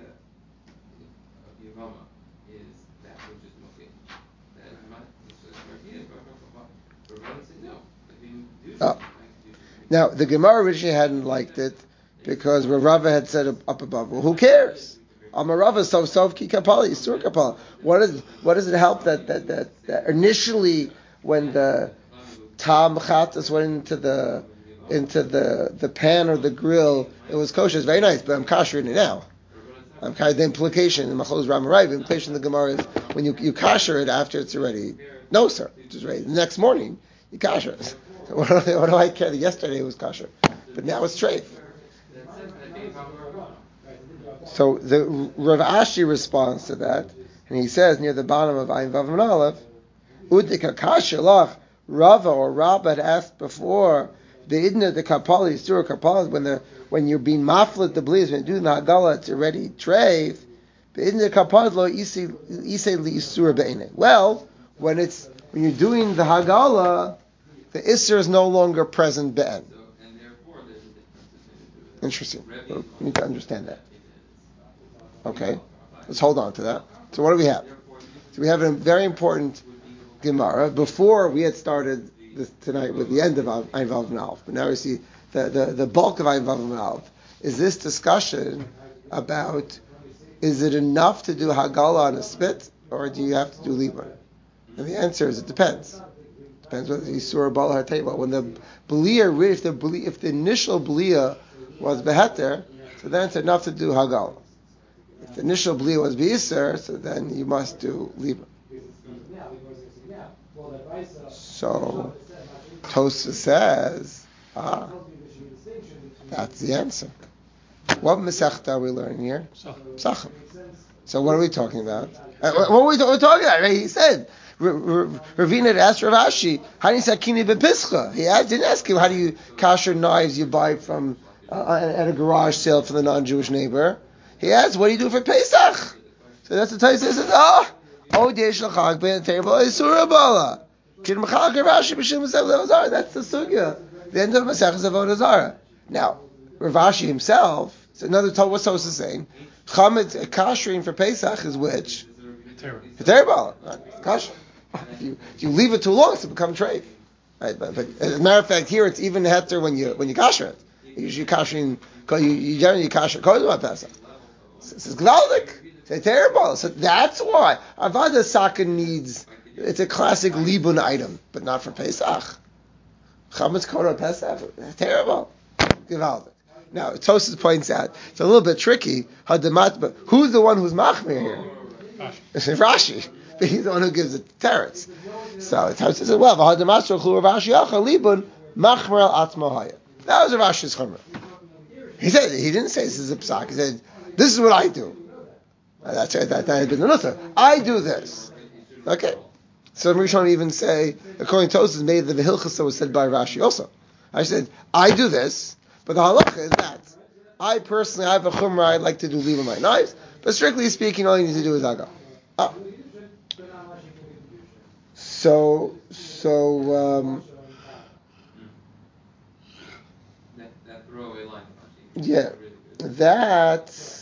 Oh. Now the Gemara originally hadn't liked it. Because Rava had said up above, well, who cares? Amarava so sof ki kapala yisur kapala. What is what does it help that that, that that initially when the tam chatas went into the into the, the pan or the grill, it was kosher. It's very nice, but I'm kashering it now. I'm kind of the implication in Machlokes Rama Raiv. The implication of the Gemara is when you you kasher it after it's already no sir, it's ready. The next morning you kasher it. What do, I, what do I care? Yesterday it was kasher, but now it's treif. So the Rav Ashi responds to that, and he says near the bottom of Ayin Vav and Aleph, Udika kashalach Rava or Rabba had asked before the idna the kapali surah kapali when the when you're being maflet the bliz when you do the hagala it's already treif. The idna kapali lo isay isay li isura beine. Well, when it's when you're doing the hagala, the isur is no longer present be'en. Interesting. We need to understand that. Okay, let's hold on to that. So what do we have? So we have a very important Gemara. Before we had started this tonight with the end of Ayin Vav Nalv, but now we see the, the, the bulk of Ayin Vav Nalv is this discussion about is it enough to do Hagala on a spit or do you have to do Liban? And the answer is it depends. It depends whether you saw a bala or table. When the Belia, if the if the initial Belia was Beheter, so then it's enough to do Hagala. If the initial Belia was Beiser, so then you must do Liban. So Tosfos says, ah, that's the answer. What Masechta are we learning here? Psachim. So what are we talking about? Uh, what are we, we're talking about? He said, Ravina had asked Rav Ashi, how do you say kini bepischa? He asked, didn't ask him how do you kasher knives you buy from uh, at a garage sale for the non-Jewish neighbor. He asked, what do you do for Pesach? So that's the Tosfos says, oh, oh, Deish l'chag ben table isura bala. That's the sugya. The end of Masechah Avodah Zarah. Now, Rav Ashi himself, so another what's Tosfos saying? Chametz kashering for Pesach is which? Terrible. Kasher. If you if you leave it too long, it's become treif. Right? But, but as a matter of fact, here it's even heter when you when you kasher it. Usually kashering, you, you generally kasher kodesh on Pesach. So it's gewaldik. It's terrible. So that's why Avada Saka needs. It's a classic Libun item, but not for Pesach. Chametz Korah Pesach, terrible. Gewaldik. Now, Tosfos points out, it's a little bit tricky, Hadamat, but who's the one who's Machmir here? Rashi. It's Rashi. But he's the one who gives it teretz. So, Tosfos says, well, Hadamat Shulchu Rav Ashi Acha Libun, Machmir al Atzmo Haya. That was Rav Ashi's Chumrah. He said, he didn't say this is a psak, he said, this is what I do. That's that, that had been the Nusar. I do this. Okay. So Rishon even say, according to Tosfos, made the Vehilchasa was said by Rashi also. I said, I do this, but the halacha is that. I personally, I have a chumrah, I'd like to do leave on my knives, but strictly speaking, all you need to do is aga. Ah. So, so, um, yeah, that,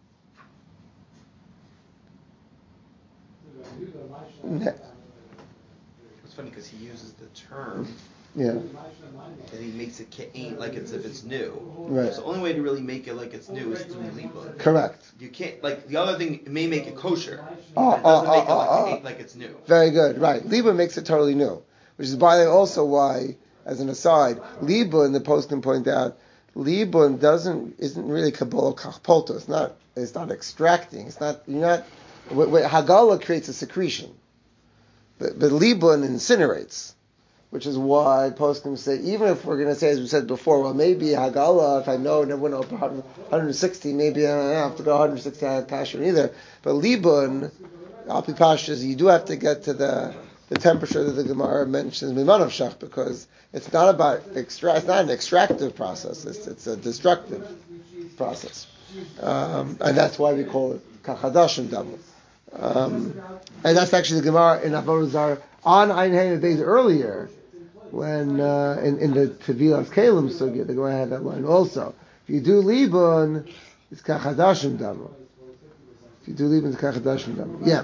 It's funny because he uses the term, yeah, and he makes it ain't like it's if it's new. Right. So the only way to really make it like it's new is through liba. Correct. You can't like the other thing. It may make it kosher. Oh, it doesn't oh, make oh, it like oh, it ain't like it's new. Very good. Right. Liba makes it totally new, which is by the also why, as an aside, Liba in the post can point out, Liba doesn't isn't really kabbalah kachpolto. It's not. It's not extracting. It's not. You're not. Hagala creates a secretion, but but Liban incinerates, which is why poskim say even if we're going to say as we said before, well maybe Hagala if I know never went up one hundred sixty, maybe I don't have to go one hundred sixty passion either. But Liban, Alpi Pashas, you do have to get to the the temperature that the Gemara mentions Mimanav Shach because it's not about extra. It's not an extractive process. It's it's a destructive process, um, and that's why we call it Kachadashim Damu. Um, and that's actually the Gemara in Avodah Zarah on Ein Hein days earlier, when uh, in, in the Tevilas Kalim Sugya, the Gemara had that line also. If you do Liban, it's Kachadashim Damu. If you do Liban, it's Kachadashim Damu. Yeah.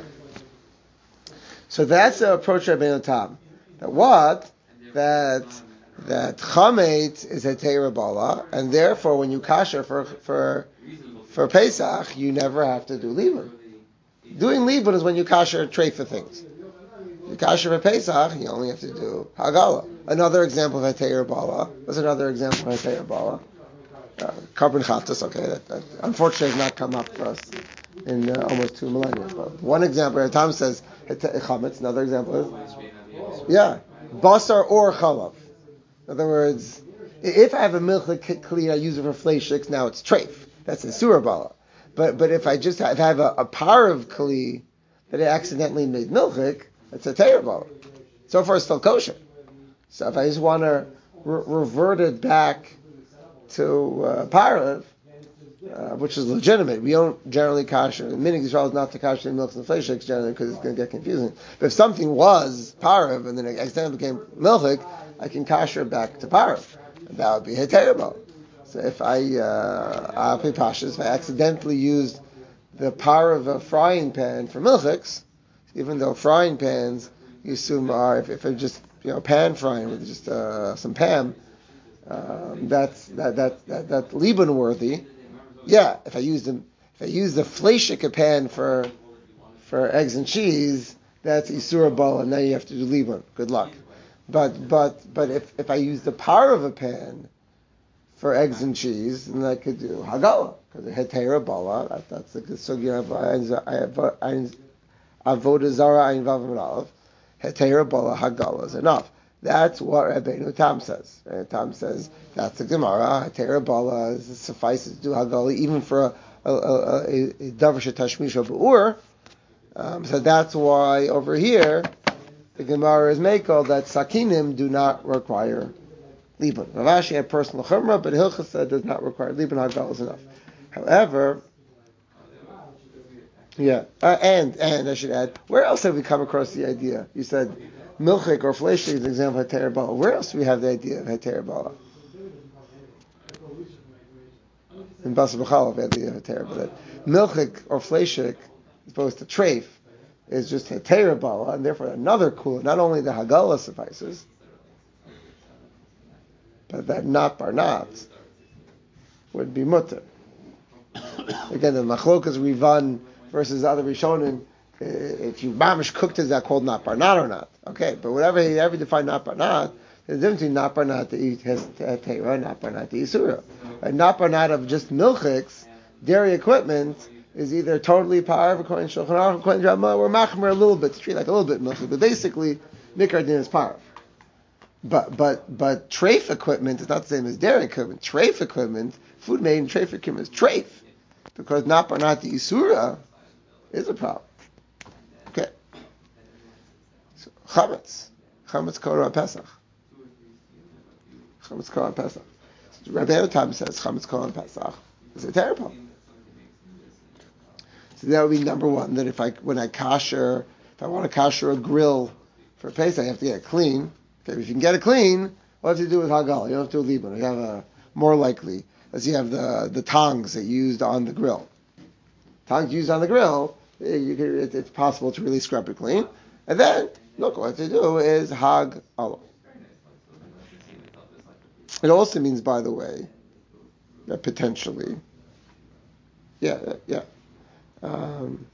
So that's the approach of Rabbeinu Tam. That what? That that Chametz is a Teira Bala, and therefore when you kasher for for for Pesach, you never have to do Liban. Doing Liban is when you kasher tray for things. You kasher for Pesach, you only have to do Hagala. Another example of Heteir Bala. What's another example of Heteir Bala? Uh, Carbon Chatas, okay, that, that unfortunately has not come up for us in uh, almost two millennia. But one example, Tom says Chametz, another example is, yeah, Basar or Chalav. In other words, if I have a milchik kli, I use it for fleishiks, now it's treif. That's a Surah Bala. But but if I just have, if I have a, a par of kli that I accidentally made milchik, it's a terrible. so far it's still kosher. So if I just want to re- revert it back to uh, Parav, uh, which is legitimate, we don't generally kasher. The minig Yisrael is not to kasher in milks and fleishiks generally because it's going to get confusing. But if something was Parav and then it accidentally became milchik, I can kasher back to Parav. And that would be heterable. So if I, uh, if I accidentally used the Parav of a frying pan for milchiks, even though frying pans, you assume are, if, if they're just, you know, pan frying with just uh, some Pam, um, that's that that that that's Liban worthy. Yeah, if I use them, if I use the fleishik pan for for eggs and cheese, that's Isura Bala, and now you have to do Liban. Good luck. But but but if, if I use the power of a pan for eggs and cheese, then I could do Hagala because Hetera Bala. That, that's the sugya of Avodah Zara Ayin Vav Amud Aleph. Hetera Bala Hagala is enough. That's what Rabbeinu Tam says. Right? Tam says that's the Gemara. Hetera Bala suffices to do Hagala even for a a davar shetashmisha b'ur. Um, so that's why over here the Gemara is makel that sakinim do not require liban. Rav Ashi had personal chumrah, but Hilchasa does not require liban. Hagala is enough. However, yeah, uh, and and I should add, where else have we come across the idea? You said milchik or fleshik is an example of heter bala. Where else do we have the idea of heter bala? In Basa B'chala, we have the idea of heter bala. Milchik or fleshik, as opposed to treif, is just heter bala, and therefore another kula. Not only the hagala suffices, but that not bar not would be mutter. Again, the machlokas rivan versus the other Rishonim, if you mamish cooked, is that called not bar not or not? Okay, but whatever he ever defined not bar not, there's a difference between not bar not to eat his teira, not bar not to isura. And not bar not of just milchiks, dairy equipment, is either totally power according to Shulchan Aruch, according to Ramah, or machmer a little bit, to treat like a little bit milchik, but basically, mikar din is power. But but but treif equipment is not the same as dairy equipment. Treif equipment, food made in treif equipment is treif, because not bar not the isura is a problem. Okay. So, chametz. Chametz kol on Pesach. Chametz kol on Pesach. So, Rabbi Yotam says chametz kol on Pesach is a terrible. So that would be number one, that if I, when I kasher, if I want to kasher a grill for Pesach, I have to get it clean. Okay, if you can get it clean, what have you to do with Hagal? You don't have to do Liban. You have a, more likely, as you have the, the tongs that you used on the grill. Tongs used on the grill, You can, it, it's possible to really scrub it clean. And then, look, what to do is Hag Allah. It also means, by the way, that potentially, yeah, yeah. Um,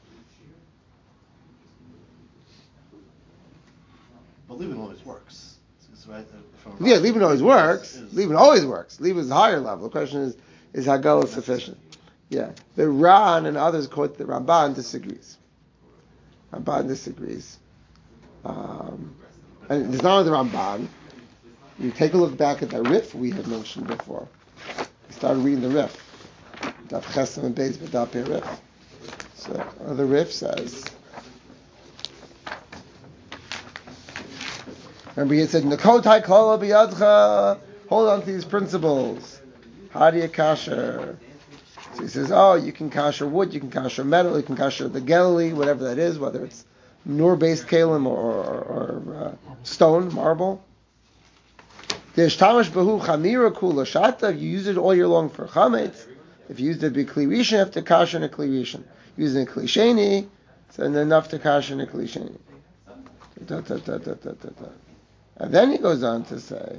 but Liban always works. It's right, yeah, Liban always works. Is, Liban always works. Liban is a higher level. The question is, is Hagala sufficient? Yeah, the Ran and others quote the Ramban disagrees. Ramban disagrees. Um, and it's not only the Ramban. You take a look back at the Rif we had mentioned before. We started reading the Rif. Daf Chesam and Beis B'Daf Rif. So uh, the Rif says. Remember, he said, "Nekotai kol b'yadcha." Hold on to these principles. How do you kasher? So he says, oh, you can kasher wood, you can kasher metal, you can kasher the gelli, whatever that is, whether it's nur-based kalim or, or, or uh, stone, marble. There's tamash behu chamira kula shata. If you use it all year long for chametz, if you use it be kli rishon, you have to kasher in a kli rishon. Using a kli sheni, so enough to kasher in a kli sheni. Da, da, da, da, da, da, da. And then he goes on to say,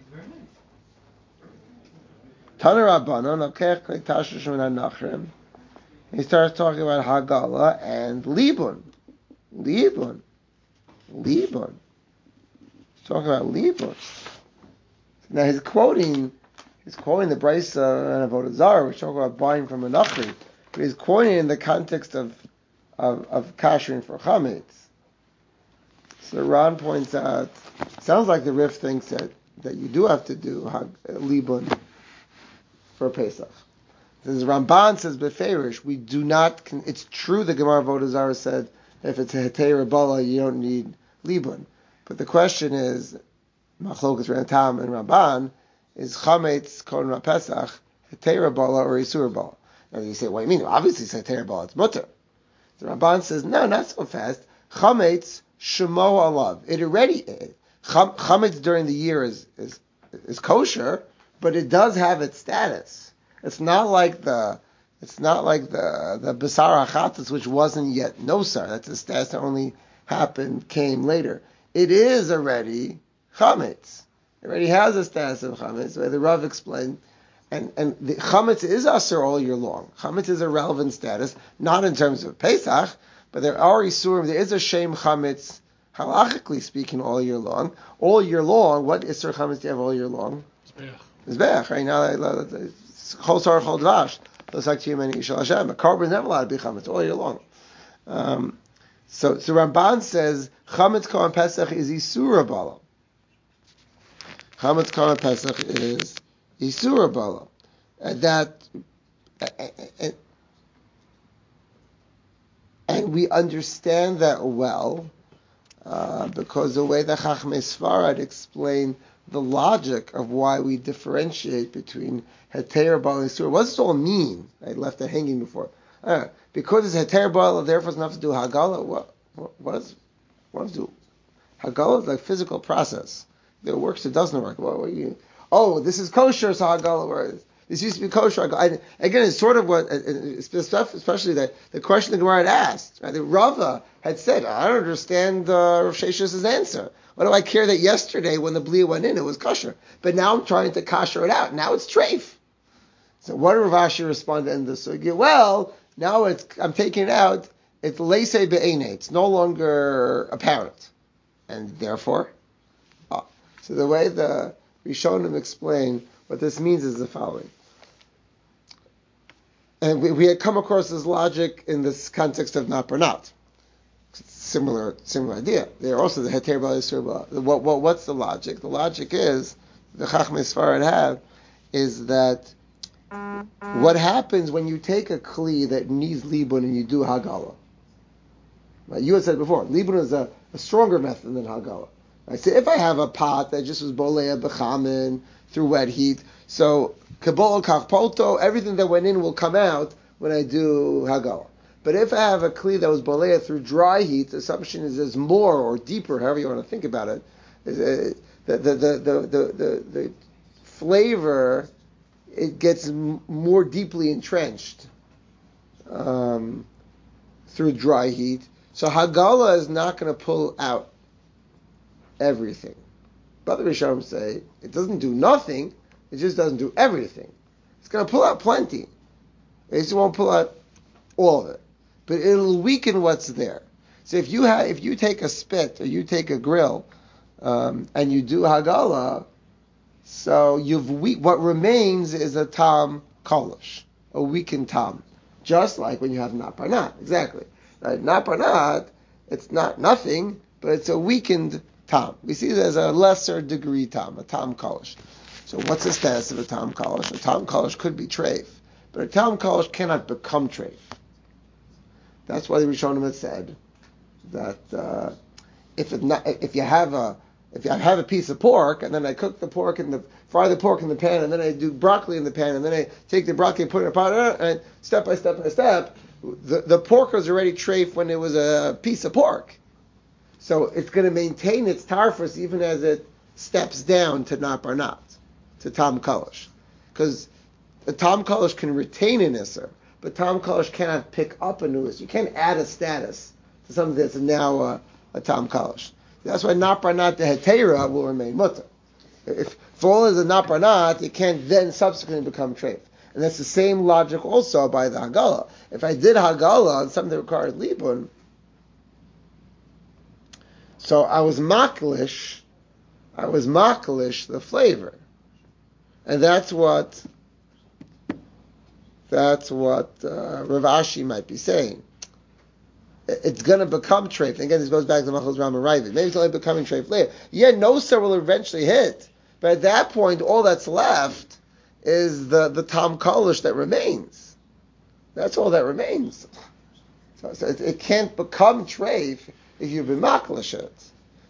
Taner Rabbanon, Akech Kli Tashush Min HaNachrim. He starts talking about Hagala and Libun. Libun. Libun. He's talking about Libun. Now he's quoting, he's quoting the Brisa and Avodah Zarah, which talk about buying from a Nachri, but he's quoting in the context of of, of kashering for chametz. So Ron points out, sounds like the Rif thinks that, that you do have to do hag, Libun for Pesach. As Ramban says beferish, we do not. It's true the Gemara Avodah Zarah said if it's a hetei bala you don't need libun, But the question is, Machlokas Ran Tam and Ramban, is Chametz Kon Pesach Hetera Bala or Isur Bala? Now you say, what do you mean? Obviously it's Hetera Bala, it's Mutter. The Ramban says, no, not so fast. Chametz Shemo Alav. It already, Chametz during the year is, is, is kosher, but it does have its status. It's not like the, it's not like the, the Basar HaChatas, which wasn't yet Nosar. That's a status that only happened, came later. It is already Chametz. It already has a status of Chametz, where the Rav explained. And, and the Chametz is Asur all year long. Chametz is a relevant status, not in terms of Pesach, but there are Isurim, there is a Shem Chametz, halachically speaking, all year long. All year long, what Isur Chametz do you have all year long? Mizbeach. Right now, Chol Sarach Chol Dvash. Looks like to you many Yishal Hashem. A carbon is never allowed to be Chametz all year long. Um, so, so Ramban says, Chametz Kohen Pesach is Isur Bala. Chametz Kohen Pesach is Isur Bala. And that, and, and we understand that well, uh, because the way that Chachmei Sfarad explain the logic of why we differentiate between Heter Bala and Isur. What does it all mean? I left that hanging before. Uh, because it's Heter Bala, therefore it's not to do Hagala. What, what, what, is, what does it do? Hagala is like physical process. There works, it doesn't work. What, what you, oh, this is kosher, so Hagala works. This used to be kosher. I, again, it's sort of what, especially the, the question the Gemara had asked. Right? The Rava had said, I don't understand uh, Rav Shesh's answer. What do I care that yesterday when the blia went in, it was kosher? But now I'm trying to kosher it out. Now it's treif. So what did Rav Ashi respond to end the sugya? Well, now it's, I'm taking it out. It's leisei be'enei. It's no longer apparent. And therefore, oh. So the way the Rishonim explain what this means is the following. And we, we had come across this logic in this context of not or not. Similar, similar idea. They're also the Heter Bala Yisur Bala. What, what, what's the logic? The logic is, the Chachmei Sfarad have, is that what happens when you take a kli that needs libun and you do Hagala? Right? You had said before, libun is a, a stronger method than Hagala. Right? So if I have a pot that just was bolea b'chamin through wet heat, so kabol kachpoto, everything that went in will come out when I do Hagala. But if I have a kli that was bolea through dry heat, the assumption is there's more or deeper, however you want to think about it. The the the the the, the, the flavor, it gets m- more deeply entrenched um, through dry heat. So Hagala is not going to pull out everything. But the Rishonim say it doesn't do nothing; it just doesn't do everything. It's going to pull out plenty. It just won't pull out all of it. But it'll weaken what's there. So if you have, if you take a spit or you take a grill um, and you do Hagala, so you've we- what remains is a tam kolish, a weakened tam, just like when you have naparnat. Exactly, right? Naparnat, it's not nothing, but it's a weakened tam. We see it as a lesser degree tam, a tam kolish. So what's the status of a tam kolish? A tam kolish could be treif, but a tam kolish cannot become treif. That's why the Rishonim had said that uh, if it not, if you have a if you have a piece of pork and then I cook the pork and the fry the pork in the pan and then I do broccoli in the pan and then I take the broccoli and put it in a pot and step by step by step, the, the pork was already treif when it was a piece of pork. So it's going to maintain its tarfus even as it steps down to naparnat, to tam kolish, because the tam kolish can retain an iser. But tam kolish cannot pick up a new issue. You can't add a status to something that's now a, a tam kolish. That's why naparnat the hetera will remain mutter. If for all is a naparnat, it can't then subsequently become treif. And that's the same logic also by the Hagala. If I did Hagala on something that requires libun, so I was maklish, I was maklish the flavor. And that's what That's what uh, Rav Ashi might be saying. It's going to become treif. Again, this goes back to Machlos Ram and Ravid. Maybe it's only becoming treif later. Yeah, Nosar will eventually hit. But at that point, all that's left is the, the tam kolish that remains. That's all that remains. So, so it, it can't become treif if you've been maklish it.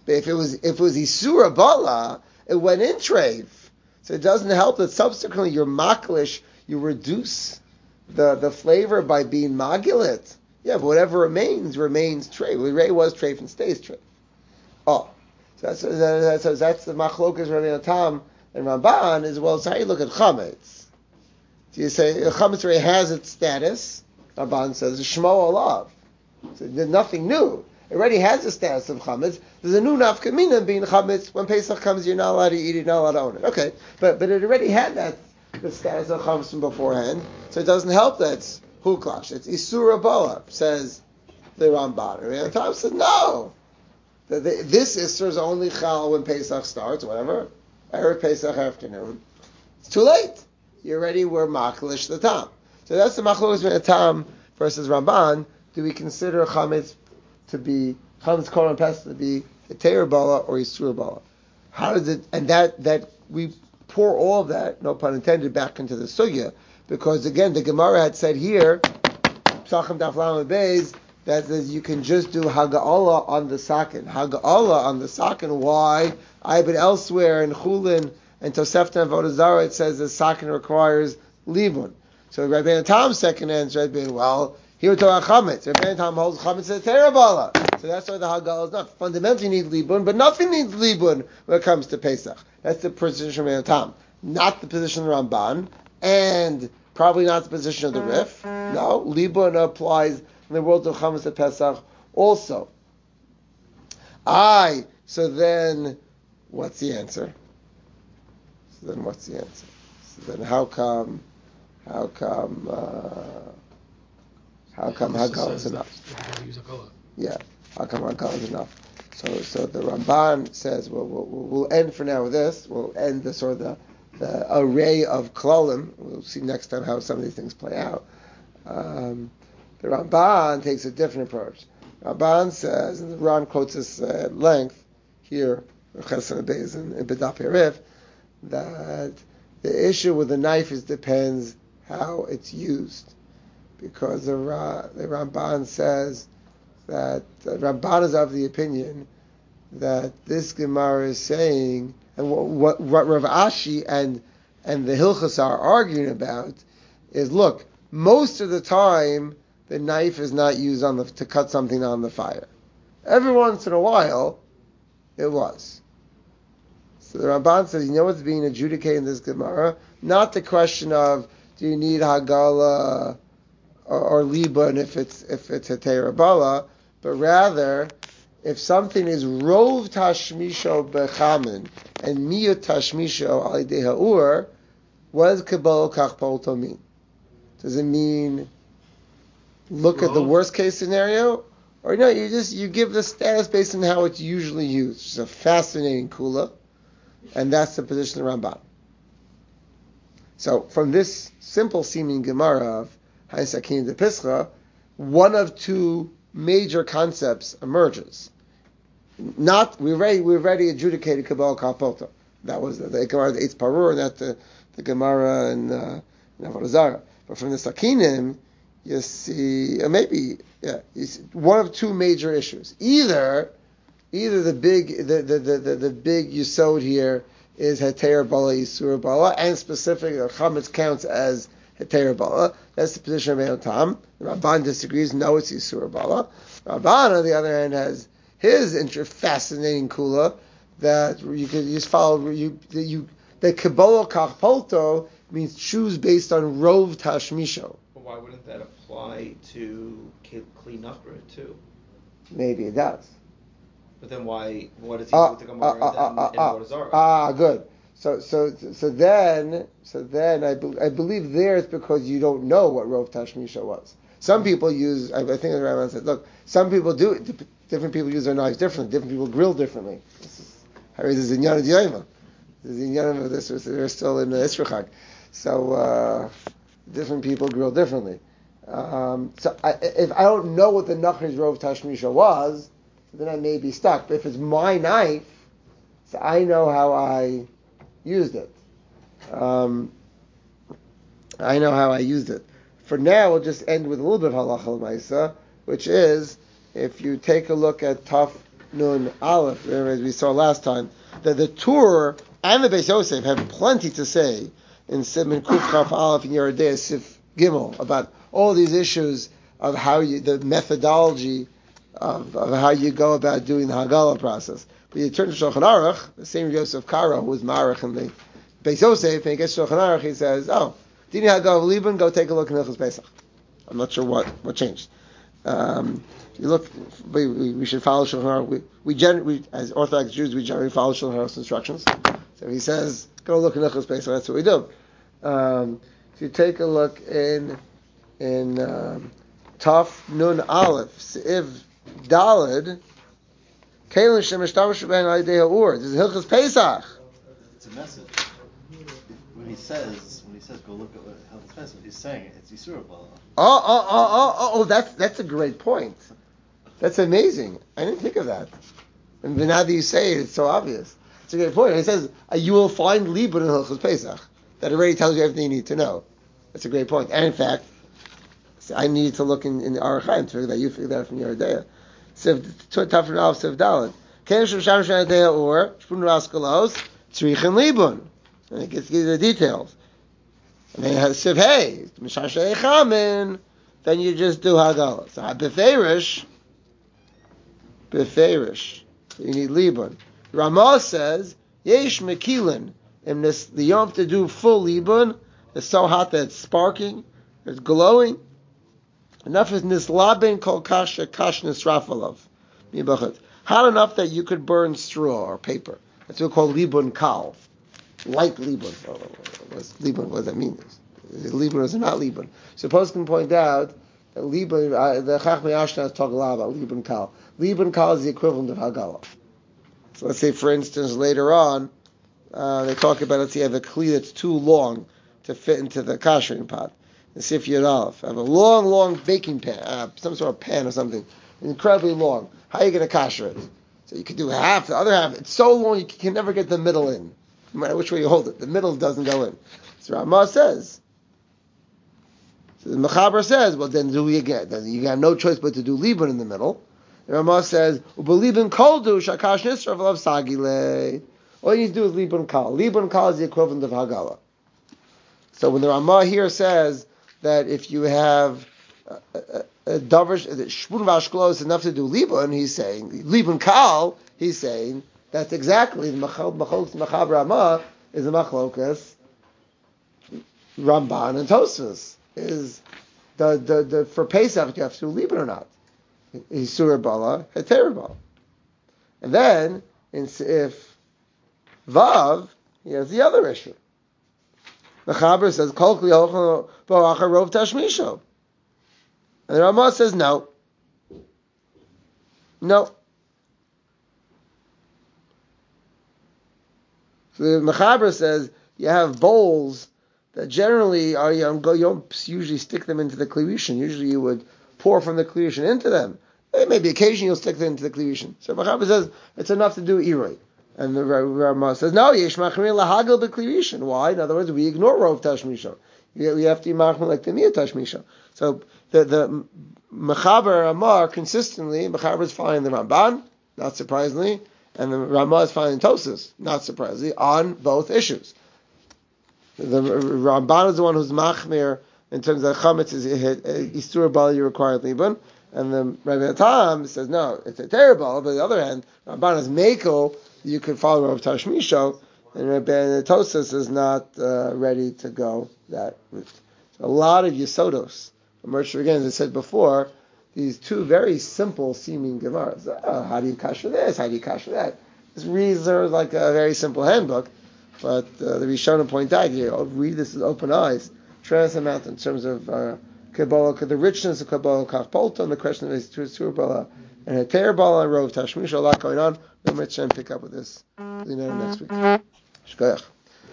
But if it was if it was Isura Bala, it went in treif. So it doesn't help that subsequently you're maklish, you reduce the, the flavor by being magilit. Yeah, but whatever remains, remains treif. Ray was treif and stays treif. Oh. So that's, that's, that's, that's the machlokas Rabbi Tam and Ramban as well. So how you look at chametz? Do you say chametz already has its status? Ramban says shmo alav. So there's nothing new. It already has the status of chametz. There's a new nafkamina being chametz. When Pesach comes, you're not allowed to eat it, you're not allowed to own it. Okay, but but it already had that the status of chametz from beforehand. So it doesn't help that it's huklash. It's isura bala, says the Ramban. Rabbi Tam said no. The, the, this Isser is only chal when Pesach starts, whatever. Erev Pesach afternoon. It's too late. You already were maklish the tam. So that's the machlokes between tam versus Ramban. Do we consider chametz to be chametz korban pesach to be a teir bala or isur bala? How does it? And that that we pour all of that, no pun intended, back into the sugya because again the Gemara had said here, Psachim Daf Lamed Beis, that says you can just do Haga'ala on the Sakin. Haga'ala on the Sakin. Why? I but elsewhere in Chulin and Tosefta and Vodazara it says the Sakin requires Libun. So Rabbi Tom's second answer had been, well, here we're talking Chametz. Rabbi Tom holds Chametz as Terabala. So that's why the Haga'ala is not fundamentally need Libun, but nothing needs Libun when it comes to Pesach. That's the position of Rabbi Tom. Not the position of Ramban, and probably not the position of the Rif. No, Libun applies in the world of Chametz at Pesach also. Aye, so then, what's the answer? So then what's the answer? So then how come, how come, uh, how come Haggalah is enough? Yeah, how come Haggalah is enough? So so the Ramban says, well, we'll, we'll end for now with this. We'll end the sort of the, the array of klalim. We'll see next time how some of these things play out. Um, The Ramban takes a different approach. Ramban says, and Ron quotes this uh, at length here, in B'daf Yarif, that the issue with the knife is depends how it's used, because the, the Ramban says that the Ramban is of the opinion that this Gemara is saying, and what, what, what Rav Ashi and and the Hilchos are arguing about is, look, most of the time the knife is not used on the, to cut something on the fire. Every once in a while, it was. So the Ramban says, you know what's being adjudicated in this Gemara? Not the question of, do you need Hagala or, or Liban if it's if it's a Terabala, but rather, if something is Rov Tashmisho Bechamin and Miyut Tashmisho Alidei Ha'ur, what does Kabbalah Kach Polto mean? Does it mean look at the worst case scenario, or no? You just you give the status based on how it's usually used. It's a fascinating kula, and that's the position of Ramban. So from this simple seeming Gemara of Haisakin de Pischa, one of two major concepts emerges. Not we already we already adjudicated Kabbalah Kapota. That was the, the Gemara the Eitz Parur, and that the, the Gemara in uh, Avodah Zarah. But from the Sakinim, you see, or maybe, yeah, you see one of two major issues. Either, either the big, the the the, the, the big yisod here is heter bala yisur bala, and specifically the chametz counts as heter bala. That's the position of Rabbi Tam. Rabban disagrees. No, it's yisur bala. Rabban, on the other hand, has his interest, fascinating kula that you could just follow. You that you that kabbalah kachpolto means choose based on rov tashmisho. Why wouldn't that apply to Kli Nachra too? Maybe it does. But then why? What does he uh, do with the Gemara uh, then uh, uh, in uh, Avodah Zarah? Ah, good. So, so, so then, so then, I, be, I believe there it's because you don't know what Rov Tashmisha was. Some people use. I, I think the Rabbi said, look, some people do it. Different people use their knives differently. Different people grill differently. This is Harry is in Yana Diyayma. This is in Yana of this. They're still in the Israchag. So. Uh, Different people grill differently. Um, so I, if I don't know what the Nachri's Rov Tashmisha was, then I may be stuck. But if it's my knife, so I know how I used it. Um, I know how I used it. For now, we'll just end with a little bit of halacha l'maisa, which is if you take a look at Taf Nun Aleph, as we saw last time, that the Tur and the Beis Yosef have plenty to say in Siman Kuf Chaf Aleph and Yoreh De'ah Sif Gimel about all these issues of how you, the methodology of, of how you go about doing the Haggalah process. But you turn to Shulchan Aruch, the same Yosef Karo, who was Marach in the Beis Yosef, and he gets Shulchan Aruch, he says, oh, Dini Haggalah Liban, go take a look in Hilchos Pesach. I'm not sure what, what changed. Um, you look, we, we, we should follow Shulchan Aruch. We, we, gen, we, as Orthodox Jews, we generally follow Shulchan Aruch's instructions. So he says, go look in Hilchos Pesach, that's what we do. Um, if you take a look in, in, um, Taf Nun Aleph, Se'iv Daled, Kalim Shemeshtamash Ben Aidei Ha'ur. This is Hilchos Pesach. It's a message. When he says, when he says, go look at what Hilchos Pesach, he's saying it's Yisur Bala. Oh, oh, oh, oh, oh, oh, that's that's a great point. That's amazing. I didn't think of that. And now that you say it, it's so obvious. It's a great point. And he says, uh, you will find Libun in Hilchos Pesach. That already tells you everything you need to know. That's a great point. And in fact, I needed to look in, in the Aruch Chaim to figure that. You figured that out from Yoreh De'ah. Siv Tafrin Aleph Siv Daled. Ken Shem Sham Sham De'ah or Shpun Raskalos Tzrichin Libun. And it gives you the details. And then it has Siv Hey Mishash Eichamin. Then you just do Haggalah. So Beferish, Beferish. You need Libun. Ramah says Yesh Mekilin. And this the Yom to do full Libun. It's so hot that it's sparking. It's glowing. Enough is nislaben kol kasha kash nisrafalov. Hot enough that you could burn straw or paper. That's what we call libun kal. Light libun. What's libun? What does that mean? Is it libun or is it not libun? Suppose can point out that libun, uh, the Chachmei Ashkenaz talk a lot about libun kal. Libun kal is the equivalent of Haggalah. So let's say, for instance, later on, uh, they talk about, let's say you have a kli that's too long to fit into the kashering pot. The Sif Yud Aleph. I have a long, long baking pan, uh, some sort of pan or something, incredibly long. How are you going to kasher it? So you can do half, the other half. It's so long you can never get the middle in, no matter which way you hold it. The middle doesn't go in. So Ramah says. So the Mechaber says, well, then do we again? Then you got no choice but to do Libun in the middle. And Ramah says, "Ubelibun kol du shakash nisra v'lav sagile." All you need to do is Libun kal. Libun kal is the equivalent of Haggalah. So when the Ramah here says that if you have a davar shpun v'ashkolo is enough to do libun, he's saying libun kal. He's saying that's exactly the machlokes Mechaber Ramah is a machlokas Ramban and Tosfos is the the the for Pesach you have to do libun or not. Yisur bala, heter bala, and then in if vav he has the other issue. The Chaber says, Kol kli hochel bo'achar rov tashmisho. And the Ramah says, no. No. So the Mechaber says, you have bowls that generally are, you don't, you don't usually stick them into the klivishin. Usually you would pour from the klivishin into them. Maybe occasionally you'll stick them into the klivishin. So Mechaber says, it's enough to do iroi. And the Ramah says, no, yesh machmir lahagel b'klirishin. Why? In other words, we ignore rov tashmisha. We have to be machmir like the miyah tashmisha. So the the Mechaber Ramah consistently, Mechaber is following the Ramban, not surprisingly, and the Ramah is following Tosfos, not surprisingly, on both issues. The Ramban is the one who's machmir in terms of chametz is isur bal you require libun, and the Rabbi Tam says no, it's a terrible. But on the other hand, Ramban is mekel. You could follow Rav Tashmisho, and Rabbi Tosfos is not uh, ready to go that route. So a lot of Yesodos emerge again, as I said before, these two very simple seeming Gemaras. Oh, how do you kasher this? How do you kasher that? This reads like a very simple handbook, but uh, the Rishonim point out, you know, read this with open eyes, tremendous amount in terms of uh, Kabbalah, the richness of Kabbalah, Kaf Polta, and the question of Tur Bala, and Heter Bala, and Rav Tashmisho, a lot going on. We'll pick up with this next week. Shkoyach.